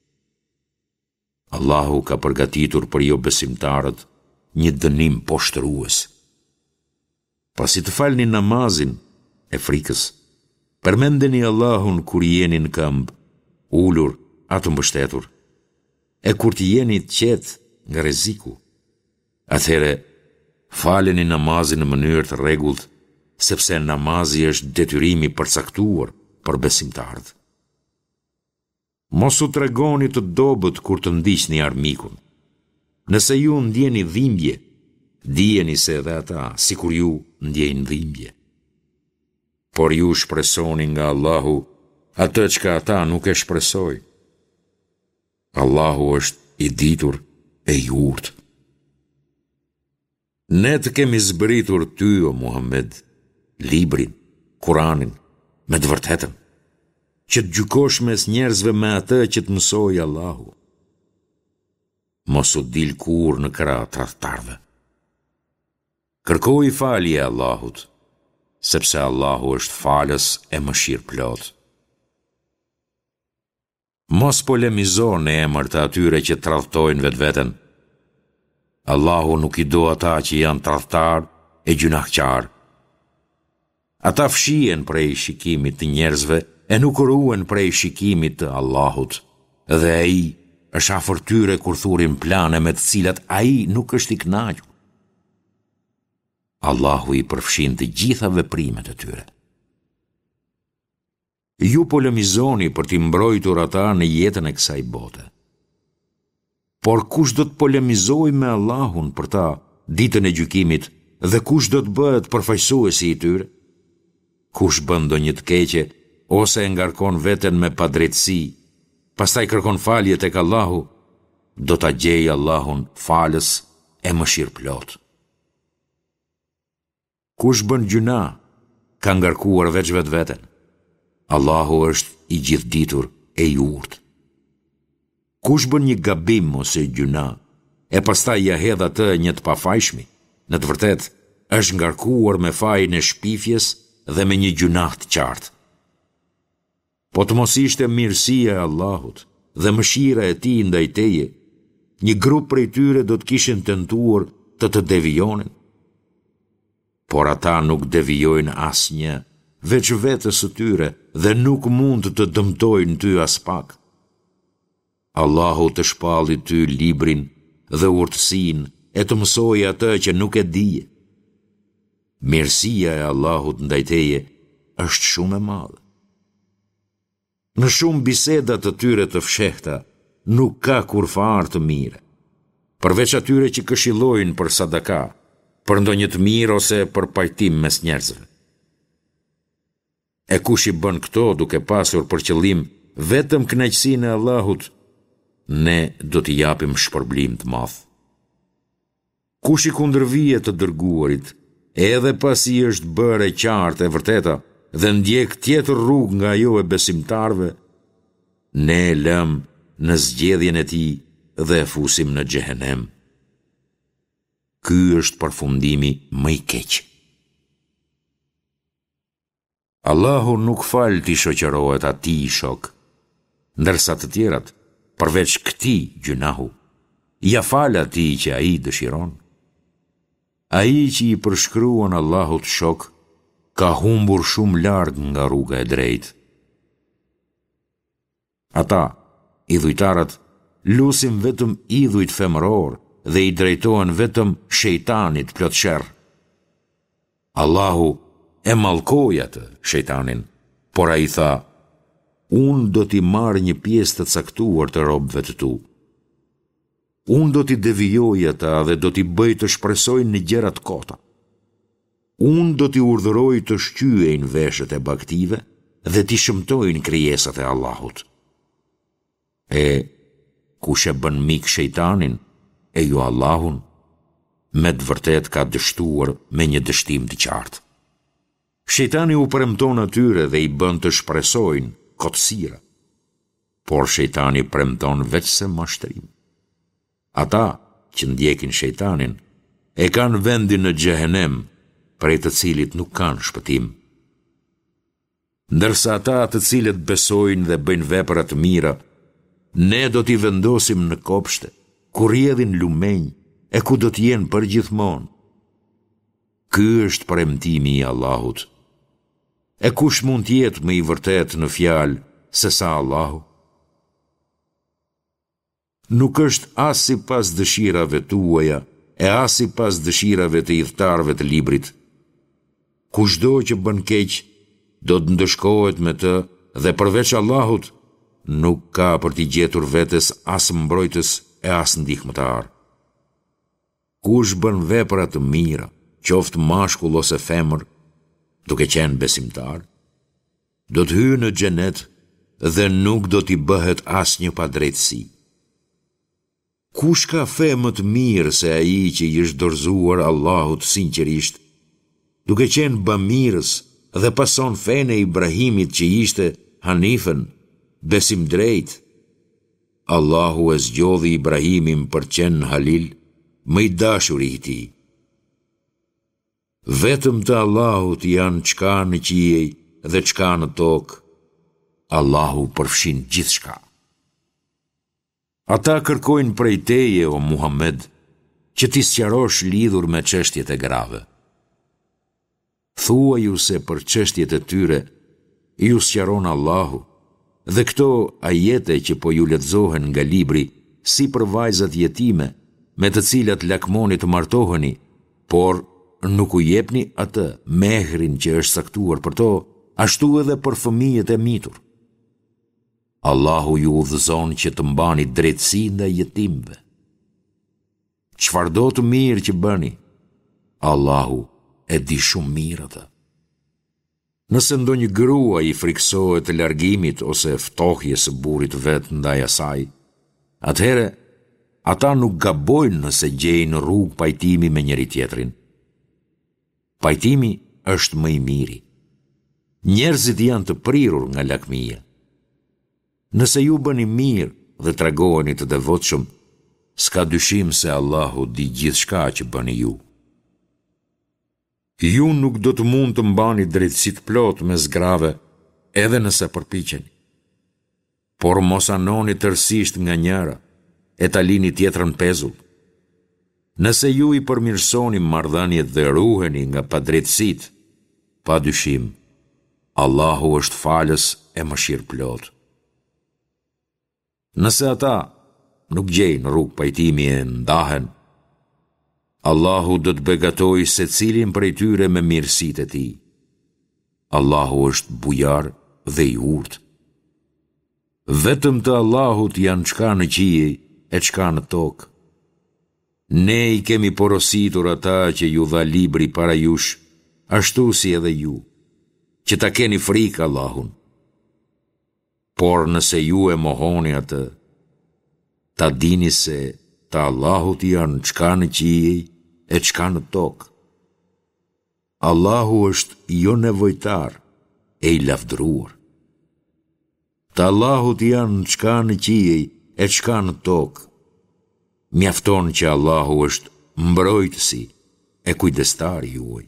Allahu ka përgatitur për jo besimtarët një dënim poshtrues. Pasi të falni namazin e frikës, përmendeni Allahun kur jeni në këmbë, ulur atë mbështetur, e kur të jeni të qetë nga rreziku, atëhere faleni namazin në mënyrë të rregullt, sepse namazi është detyrimi përcaktuar për besimtarët. Mos u tregoni të dobët kur të ndiqni armikun. Nëse ju ndjeni dhimbje, dijeni se edhe ata, sikur ju, ndjejnë dhimbje. Por ju shpresoni nga Allahu atë çka ata nuk e shpresojnë. Allahu është i ditur e i urtë. Ne të kemi zbritur ty, o Muhammed, librin, Kuranin, me të vërtetën, që të gjykosh mes njerëzve me atë që të mësoi Allahu. Mos u dil kur në krah tradhtarëve. Kërkoj falje Allahut, sepse Allahu është falës e mëshirëplot. Mos polemizo në emër të atyre që tradhtojnë vetveten. Allahu nuk i do ata që janë tradhtar e gjunaqtar. Ata fshihen prej shikimit të njerëzve e nuk ruhen prej shikimit të Allahut, dhe ai është afër tyre kur thurin plane me të cilat ai nuk është i kënaqur. Allahu i përfshin të gjitha veprimet e tyre. Ju polemizoni për t'i mbrojtur ata në jetën e kësaj bote. Por kush do të polemizoj me Allahun për ta ditën e gjykimit dhe kush do të bëhet përfaqësuesi i tyre? Kush bën ndonjë të keqe ose e ngarkon veten me padrejtësi, pastaj kërkon falje tek Allahu, do ta gjejë Allahun falës e mëshirëplot. Kush bën gjuna, ka ngarkuar veç vetveten. Allahu është i gjithditur e i urtë. Kush bën një gabim ose gjuna, e pastaj ja hedh atë një të pafajshmi, në të vërtetë është ngarkuar me fajin e shpifjes dhe me një gjunah të qartë. Po të mos ishte mirësia e Allahut dhe mëshira e tij ndaj teje, një grup prej tyre do të kishin tentuar të të devijonin. Por ata nuk devijojnë asnjë, veç vetës së tyre, dhe nuk mund të dëmtojnë ty as pak. Allahu të shpalli ty librin dhe urtësinë e të mësoj atë që nuk e dije. Mirësia e Allahut ndaj teje është shumë e madhe. Në shumë biseda të tyre të fshehta nuk ka kurfar të mire, përveç atyre që këshillojnë për sadaka, për ndonjë të mirë ose për pajtim mes njerëzve. E kush i bën këto duke pasur për qëllim vetëm kënaqësinë e Allahut, ne do t'i japim shpërblim të madh. Kush i kundërvihet të dërguarit, edhe pasi është bërë e qartë e vërteta dhe ndjek tjetër rrugë nga ajo e besimtarve, ne e lëm në zgjedhjen e tij dhe e fusim në xhehenem. Ky është përfundimi më i keq. Allahu nuk fal t'i shoqërohet atij shok, ndërsa të tjerat, përveç këtij gjunahu, ja fal atij që ai dëshiron. Ai që i përshkruan Allahut shok, ka humbur shumë larg nga rruga e drejtë. Ata, idhujtarët, lusin vetëm idhujt femëror dhe i drejtohen vetëm shejtanit plot sherr. Allahu e mallkoi atë shejtanin, por ai tha: unë do t'i marrë një pjesë të caktuar të robëve të tu. Unë do t'i devijoj ata dhe do t'i bëj të shpresojnë në gjëra të kota. Unë do t'i urdhëroj të shqyejnë veshët e baktive dhe t'i shëmtojnë krijesat e Allahut. E kush e bën mik shejtanin e jo Allahun, me të vërtet ka dështuar me një dështim të qartë. Shejtani u premton atyre dhe i bën të shpresojnë kotësira, por shejtani premton veç se mashtrim. Ata që ndjekin shejtanin e kanë vendin në xhehenem, prej të cilit nuk kanë shpëtim. Ndërsa ata të cilët besojnë dhe bëjnë vepra të mira, ne do t'i vendosim në kopshte, ku rrjedhin lumenj e ku do t'jenë përgjithmonë. Ky është premtimi i Allahut. E kush mund t'jetë më i vërtet në fjalë se sa Allahu? Nuk është as si pas dëshirave tuaja, e as si pas dëshirave të idhtarëve të librit. kushdo që bën keq, do të ndëshkohet me të dhe përveç Allahut, nuk ka për t'i gjetur vetes as mbrojtës e as ndihmëtar. Kush bën vepra të mira, qoftë mashkull ose femër, duke qenë besimtar, do të hyjë në xhenet dhe nuk do t'i bëhet asnjë padrejtësi. Kush ka fe më të mirë se ai që i është dorëzuar Allahut sinqerisht, duke qenë bamirës dhe pason fenë e Ibrahimit që ishte Hanifën, besim drejt. Allahu e zgjodhi Ibrahimin për qenë Halil, më i dashuri i tij. Vetëm të Allahut janë çka në qiej dhe çka në tokë. Allahu përfshin gjithçka. Ata kërkojnë prej teje, o Muhammed, që ti sqarosh lidhur me çështjet e grave. Thuaj ju se për çështjet e tyre ju sqaron Allahu, dhe këto ajete që po ju lexohen nga libri, si për vajzat jetime, me të cilat lakmoni të martoheni, por nuk u jepni atë mehrin që është saktuar për to, ashtu edhe për fëmijët e mitur. Allahu ju udhëzon që të mbani drejtësi ndaj jetimëve. Çfarëdo të mirë që bëni, Allahu e di shumë mirë atë. Nëse ndonjë grua i friksohet të largimit ose ftohjes së burrit vet ndaj asaj, atëherë ata nuk gabojnë nëse gjejnë rrugë pajtimi me njëri tjetrin. Pajtimi është më i miri. Njerëzit janë të prirur nga lakmia. Nëse ju bëni mirë dhe tregoheni të devotshëm, s'ka dyshim se Allahu di gjithçka që bëni ju. Ju nuk do të mund të mbani drejtësi të plotë mes grave, edhe nëse përpiqeni. Por mos anoni tërësisht nga njëra, e ta lini tjetrën pezull. Nëse ju i përmirësoni marrëdhëniet dhe ruheni nga padrejtësitë, pa dyshim, Allahu është falës e mëshirëplot. Nëse ata nuk gjejnë rrugë pajtimi e ndahen, Allahu do të begatoj se cilin prej tyre me mirësitë e tij. Allahu është bujar dhe i urtë. Vetëm të Allahut janë çka në qiej e çka në tokë. Ne i kemi porositur ata që ju dha libri para jush, ashtu si edhe ju, që ta keni frikë Allahun. Por nëse ju e mohoni atë, ta dini se të Allahut janë çka në qiej e çka në tokë. Allahu është jo nevojtar e i lavdëruar. Të Allahut janë çka në qiej e çka në tokë. Mjafton që Allahu është mbrojtësi e kujdestari juaj.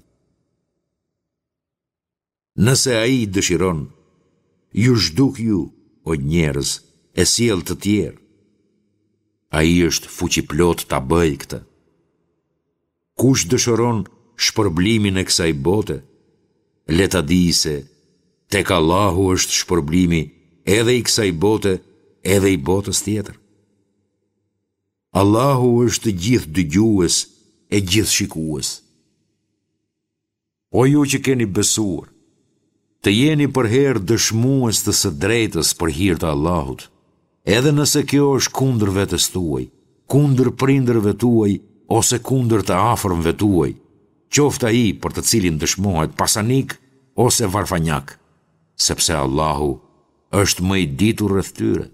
Nëse ai dëshiron, ju zhduk ju, o njerëz, e sjell të tjerë. Ai është fuqiplot ta bëjë këtë. Kush dëshiron shpërblimin e kësaj bote, le ta di se tek Allahu është shpërblimi edhe i kësaj bote, edhe i botës tjetër. Allahu është gjithë dëgjues e gjithë shikues. O ju që keni besuar, të jeni për herë dëshmues të së drejtës për hir të Allahut, edhe nëse kjo është kundër vetes tuaj, kundër prindërve tuaj ose kundër të afërmve tuaj, qoftë ai për të cilin dëshmohet pasanik ose varfanjak, sepse Allahu është më i ditur rreth tyre.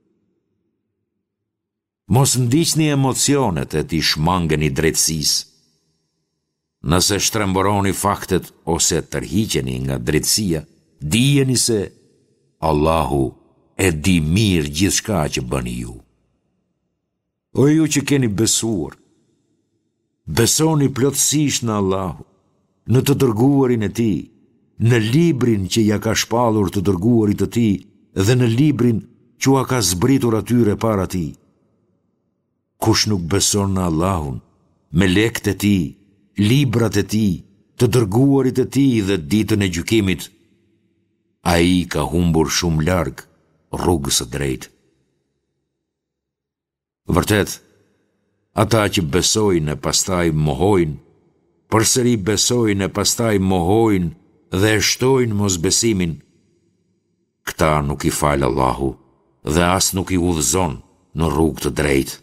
Mos ndiqni emocionet e t'i shmangeni drejtësisë. Nëse shtrembëroni faktet ose tërhiqeni nga drejtësia, dijeni se Allahu e di mirë gjithçka që bëni ju. O ju që keni besuar, besoni plotësisht në Allahu, në të dërguarin e tij, në librin që ja ka shpallur të dërguarit të tij dhe në librin që ua ka zbritur atyre para tij. Kush nuk beson në Allahun, melekët e tij, librat e tij, të dërguarit e tij dhe ditën e gjykimit, ai ka humbur shumë larg rrugës së drejtë. Vërtet, ata që besojnë e pastaj mohojnë, përsëri besojnë e pastaj mohojnë dhe shtojnë mos besimin, këta nuk i falë Allahu dhe as nuk i udhëzon në rrugë të drejtë.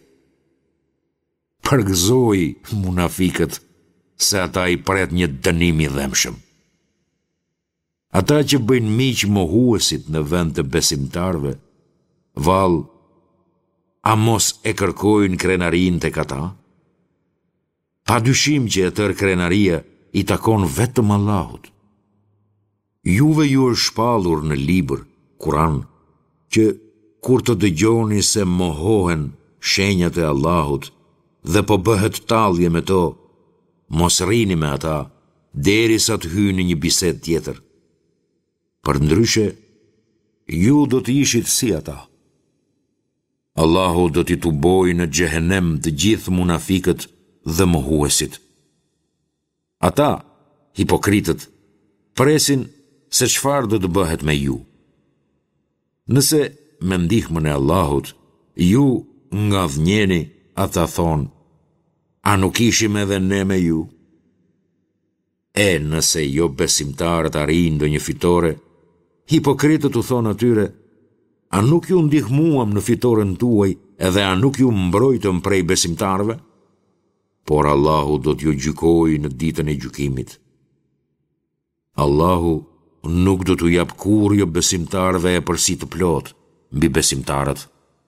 Përgëzoi munafikët se ata i pret një dënim i dhemshëm. Ata që bëjnë miq mohuesit në vend të besimtarve, vallë, a mos e kërkojnë krenarin tek ata? Pa dyshim që e tërë krenaria i takon vetëm Allahut. Juve ju është shpallur në libër, Kuran, që kur të dëgjoni se mohohen shenjat e Allahut dhe po bëhet tallje me to, mos rrini me ata derisa të hyni një bisedë tjetër. Përndryshe, ju do të ishit si ata. Allahu do t'i tubojë në xhehenem të gjithë munafikët dhe mohuesit. Ata, hipokritët, presin se çfarë do të bëhet me ju. Nëse me ndihmën e Allahut, ju nga dhënjeni, ata thonë, a nuk ishim edhe ne me ju? E nëse jo besimtarët arrijnë ndonjë fitore, hipokritët u thonë atyre, a nuk ju ndihmuam në fitoren tuaj edhe a nuk ju mbrojtëm prej besimtarëve? Por Allahu do t'ju gjykojë në ditën e gjykimit. Allahu nuk do t'u jap kurrë jo besimtarëve e përsi të plot mbi besimtarët.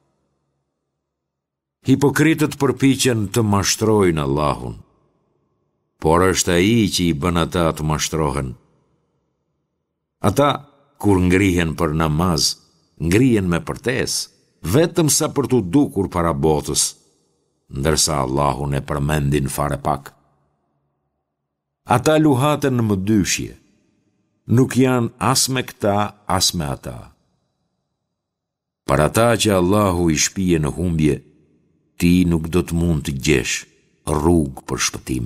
Hipokritët përpiqen të mashtrojnë Allahun, por është ai që i bën ata të mashtrohen. Ata, kur ngrihen për namaz, ngrihen me përtesë, vetëm sa për t'u dukur para botës, ndërsa Allahun e përmendin fare pak. Ata luhaten në mëdyshje, nuk janë as me këta, as me ata. Për ata që Allahu i shpije në humbje, ti nuk do të mund të gjesh rrugë për shpëtim.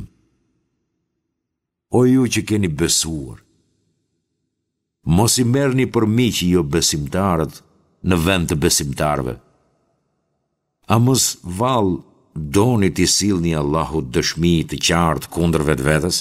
O ju që keni besuar, mos i merrni për miq jo besimtarët në vend të besimtarëve. A mos vallë doni t'i sillni Allahut dëshmi të qartë kundër vetvetes?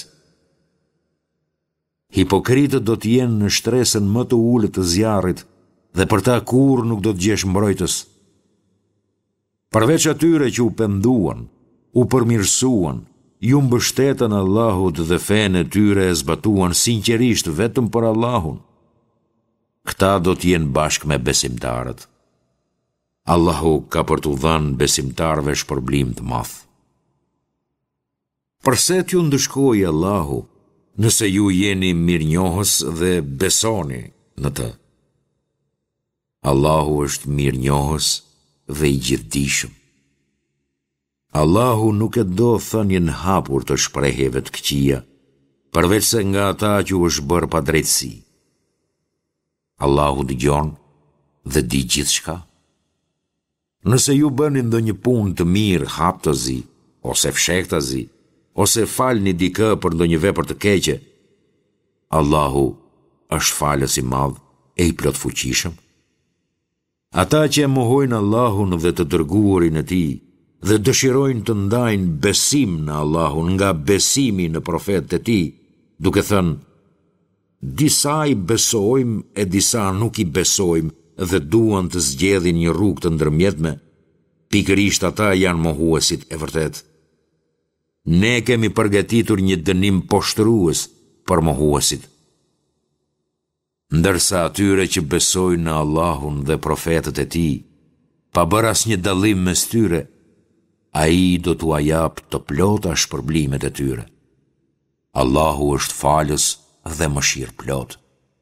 Hipokritët do të jenë në shtresën më të ulët të zjarrit dhe për ta kurrë nuk do të gjesh mbrojtës. Përveç atyre që u penduan, u përmirësuan, ju mbështetën Allahut dhe fenë e tyre e zbatuan sinqerisht vetëm për Allahun, këta do të jenë bashkë me besimtarët. Allahu ka për t'u dhënë besimtarëve shpërblim të madh. Përse t'ju ndëshkojë Allahu, nëse ju jeni mirënjohës dhe besoni në të? Allahu është mirënjohës dhe i gjithdijshëm. Allahu nuk e do thënien hapur të shprehjeve të këqija, përveç se nga ata që u është bërë pa drejtësi. Allahu dëgjon dhe di gjithçka. Nëse ju bëni ndonjë punë të mirë haptazi, ose fshehtazi, ose falni dikë për ndonjë vepër të keqe, Allahu është falës i madh e i plot fuqishëm. Ata që e mohojnë Allahun dhe të dërguarin e tij dhe dëshirojnë të ndajnë besim në Allahun nga besimi në profetët e tij, duke thënë, disa i besojmë e disa nuk i besojmë dhe duan të zgjedhin një rrugë të ndërmjetme, pikërisht ata janë mohuesit e vërtet. Ne kemi përgatitur një dënim poshtrues për mohuesit. Ndërsa atyre që besojnë në Allahun dhe profetët e tij, pa bërë asnjë dallim mes tyre, ai do t'u jap të plota shpërblimet e tyre. Allahu është falës dhe mëshirë plot.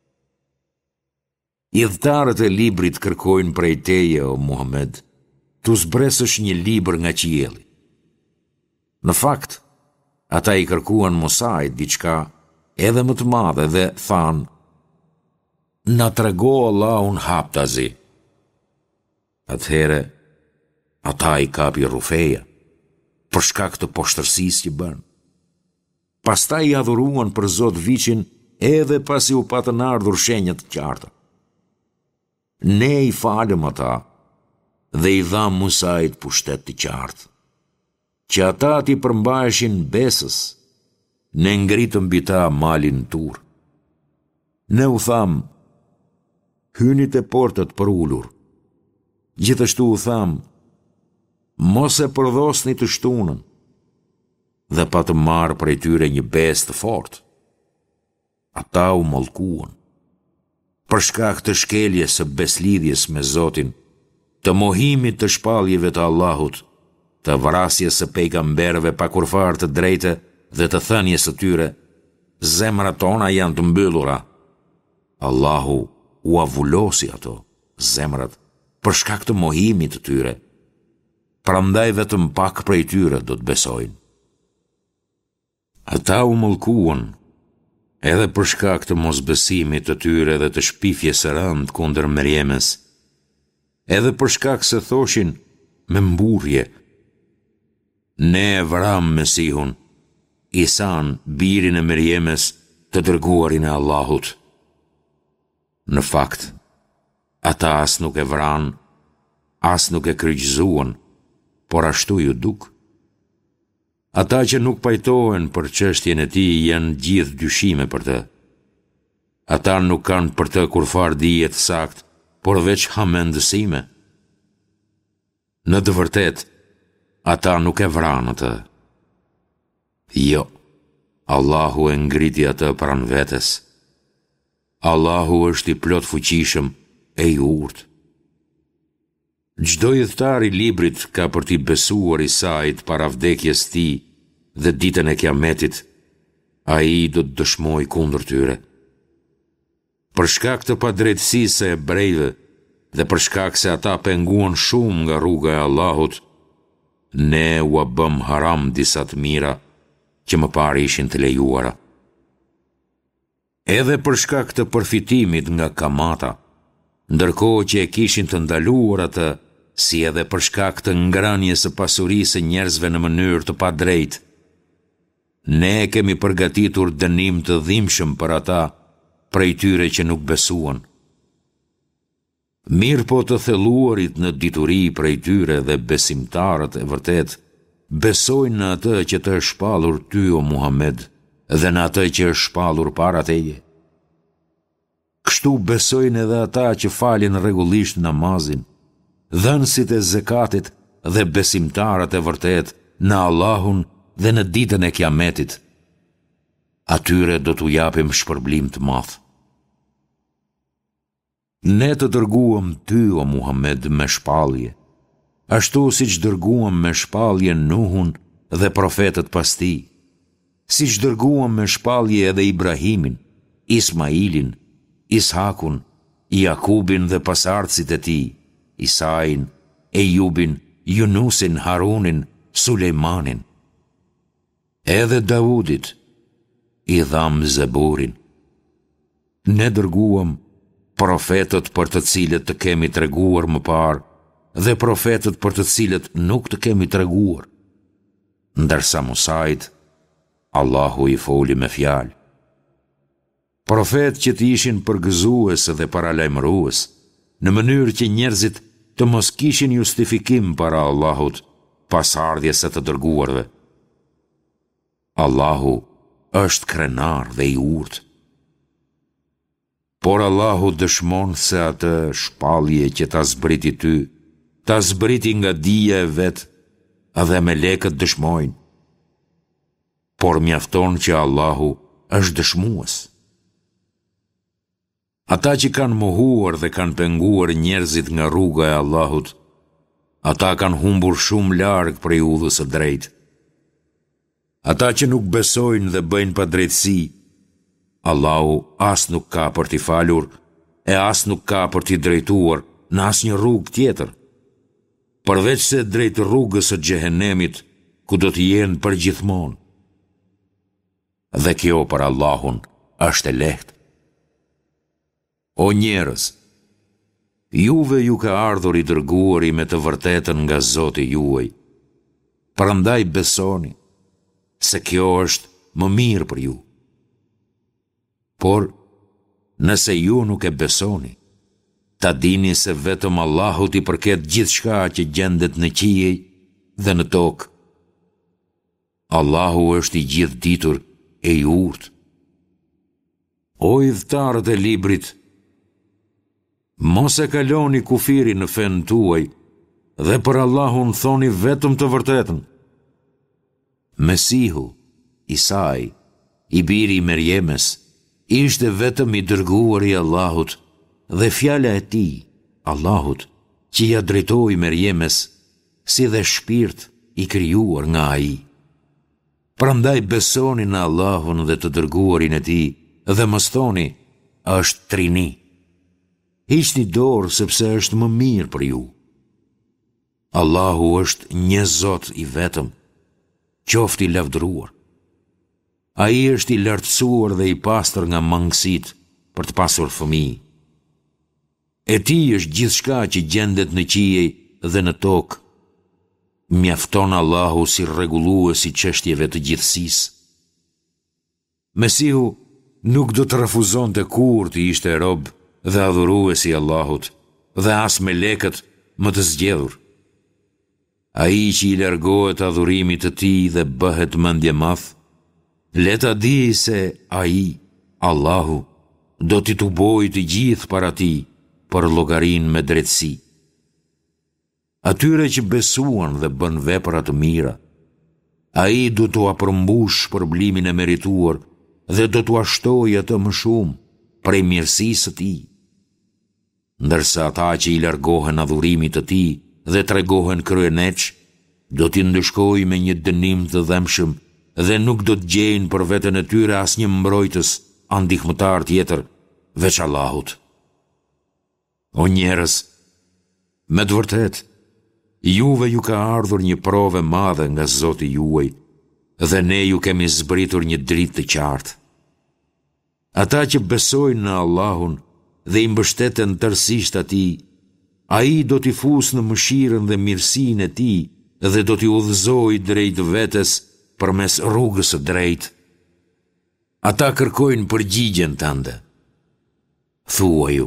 Idhëtarët e librit kërkojnë prej teje, o Muhammed, t'u zbresësh një libër nga qielli. Në fakt, ata i kërkuan Musait diçka edhe më të madhe dhe thanë, na trego Allahun haptazi. Atëhere, ata i kapi rufeja, për shkak të poshtërsisë që bën. Pastaj i adhuruan për Zot viçin edhe pasi u patën ardhur shenjat të qarta. Ne i falëm ata dhe i dham Musait pushtet të qartë, që ata t'i përmbaheshin besës ne ngritëm mbi ta malin tur. Ne u tham, hyni te portët për ulur. Gjithashtu u tham, mos e përdhosni të shtunën, dhe pa të marrë prej tyre një besë të fortë. Ata u mallkuan. Për shkak të shkeljes së beslidhjes me Zotin, të mohimit të shpalljeve të Allahut, të vrasjes së pejgamberëve pa kurfar të drejtë dhe të thënies së tyre, zemrat tona janë të mbyllura. Allahu u avullosi ato zemrat për shkak të mohimit të tyre. Prandaj vetëm pak prej tyre do të besojnë. Ata u mallkuan edhe për shkak të mosbesimit të tyre dhe të shpifjes së rëndë kundër Merjemes, edhe për shkak se thoshin me mburje, ne e vram Mesihun, Isan, birin e Merjemes, të dërguarin e Allahut. Në fakt, ata as nuk e vran, as nuk e kryqëzuan, por ashtu ju duk. Ata që nuk pajtohen për çështjen e tij janë gjithë dyshime për të. Ata nuk kanë për të kurfar dije të saktë, por veç hamendësime. Në të vërtetë, ata nuk e vranë atë. Jo, Allahu e ngriti atë pranë vetes. Allahu është i plot fuqishëm e i urtë. Çdo udhëtar i librit ka për t'i besuar Isait para vdekjes së tij dhe ditën e Kiametit, ai do të dëshmojë kundër tyre. Për shkak të padrejtësisë së hebrejve dhe për shkak se ata penguan shumë nga rruga e Allahut, ne u bëm haram disa të mira që më parë ishin të lejuara. Edhe për shkak të përfitimit nga kamata, ndërkohë që e kishin të ndaluar atë, si edhe për shkak të ngrënies së pasurisë së njerëzve në mënyrë të padrejtë, ne kemi përgatitur dënim të dhimbshëm për ata prej tyre që nuk besuan. Mirë po të thelluarit në dituri prej tyre dhe besimtarët e vërtet besojnë në atë që të është shpallur ty o Muhammed dhe në atë që është shpallur para teje. Kështu besojnë edhe ata që falin rregullisht namazin, dhënësit e zekatit dhe besimtarët e vërtet në Allahun dhe në ditën e Kiametit. Atyre do t'u japim shpërblim të madh. Ne të dërguam ty o Muhammed me shpallje, ashtu siç dërguam me shpallje Nuhun dhe profetët pas tij, siç dërguam me shpallje edhe Ibrahimin, Ismailin, Ishakun, Jakubin dhe pasardhësit e tij, Isain, Ejubin, Yunusin, Harunin, Sulejmanin. Edhe Davudit i dham Zeburin. Ne dërguam profetët për të cilët të kemi treguar më parë dhe profetët për të cilët nuk të kemi treguar. Ndërsa Musait, Allahu i foli me fjalë. Profet që të ishin përgëzues dhe paralajmërues, në mënyrë që njerëzit të mos kishin justifikim para Allahut pas ardhjes së të dërguarve. Allahu është krenar dhe i urtë. Por Allahu dëshmon se atë shpallje që ta zbriti ty, ta zbriti nga dija e vet, edhe melekët dëshmojnë. Por mjafton që Allahu është dëshmues. Ata që kanë mohuar dhe kanë penguar njerëzit nga rruga e Allahut, ata kanë humbur shumë larg prej udhës së drejtë. Ata që nuk besojnë dhe bëjnë padrejtësi, Allahu as nuk ka për t'i falur e as nuk ka për t'i drejtuar në asnjë rrugë tjetër, përveç se drejt rrugës së xhehenemit, ku do të jenë përgjithmonë. Dhe kjo për Allahun është e lehtë. O njerëz, juve ju ka ardhur i dërguari me të vërtetën nga Zoti juaj. Prandaj besoni, se kjo është më mirë për ju. Por, nëse ju nuk e besoni, ta dini se vetëm Allahut i përket gjithçka që gjendet në qiej dhe në tokë. Allahu është i gjithditur, e i urt. O idhtarët e librit, mos e kaloni kufirin në fen tuaj dhe për Allahun thoni vetëm të vërtetën. Mesihu, Isai, i biri i Merjemes, ishte vetëm i dërguar i Allahut dhe fjala e tij, Allahut, që ja drejtoi Merjemes, si dhe shpirt i krijuar nga ai. Prandaj besoni në Allahun dhe të dërguarin e tij dhe mos thoni, është trini. Hiqni dorë sepse është më mirë për ju. Allahu është një Zot i vetëm, qoftë i lavdëruar. Ai është i lartësuar dhe i pastër nga mangësitë për të pasur fëmijë. E tij është gjithçka që gjendet në qiej dhe në tokë. Mjafton Allahu si rregullues i çështjeve të gjithësisë. Mesihu nuk do të refuzonte kur të ishte rob dhe adhurues i Allahut dhe as melekët më të zgjedhur. Ai që i largohet adhurimit të tij dhe bëhet mendjemadh, le ta di se ai, Allahu, do t'i tubojë të gjithë para tij për llogarinë me drejtësi. Atyre që besuan dhe bën vepra të mira, ai do t'u përmbush shpërblimin e merituar dhe do t'u ashtojë atë më shumë prej mirësisë së tij. Ndërsa ata që i largohen adhurimit të tij dhe tregohen kryeneç, do t'i ndëshkojë me një dënim të dhëmshëm dhe nuk do të gjejnë për veten e tyre asnjë mbrojtës andihmëtar tjetër veç Allahut. O njerëz, me të vërtetë, juve ju ka ardhur një prove madhe nga Zoti juaj dhe ne ju kemi zbritur një dritë të qartë. Ata që besojnë në Allahun dhe i mbështeten tërësisht atij, ai do t'i fusë në mëshirën dhe mirësinë e tij dhe do t'i udhëzojë drejt vetes përmes rrugës së drejtë. Ata kërkojnë përgjigjen tënde. Thua ju,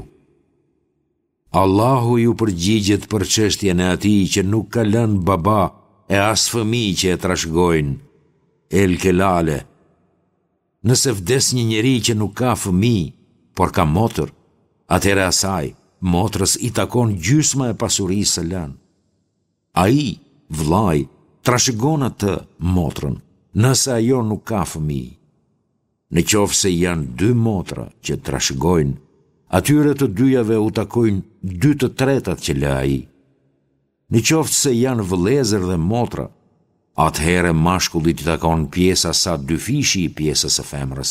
Allahu ju përgjigjet për çështjen e atij që nuk ka lënë baba e as fëmijë që e trashëgojnë. El Kelale. Nëse vdes një njeri që nuk ka fëmijë, por ka motër, atëherë asaj, motrës i takon gjysma e pasurisë së lënë. Ai, vllai, trashëgon atë motrën, nëse ajo nuk ka fëmijë. Në qoftë se janë dy motra që trashëgojnë, atyre të dyjave u takojnë dy të tretat që lë ai. Në qoftë se janë vëllezër dhe motra, atëherë mashkullit i takon pjesa sa dy fishi i pjesës së femrës.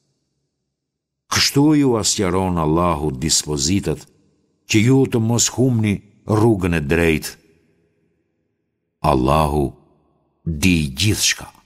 Kështu ju asqaron Allahu dispozitat që ju të mos humni rrugën e drejtë. Allahu di gjithçka.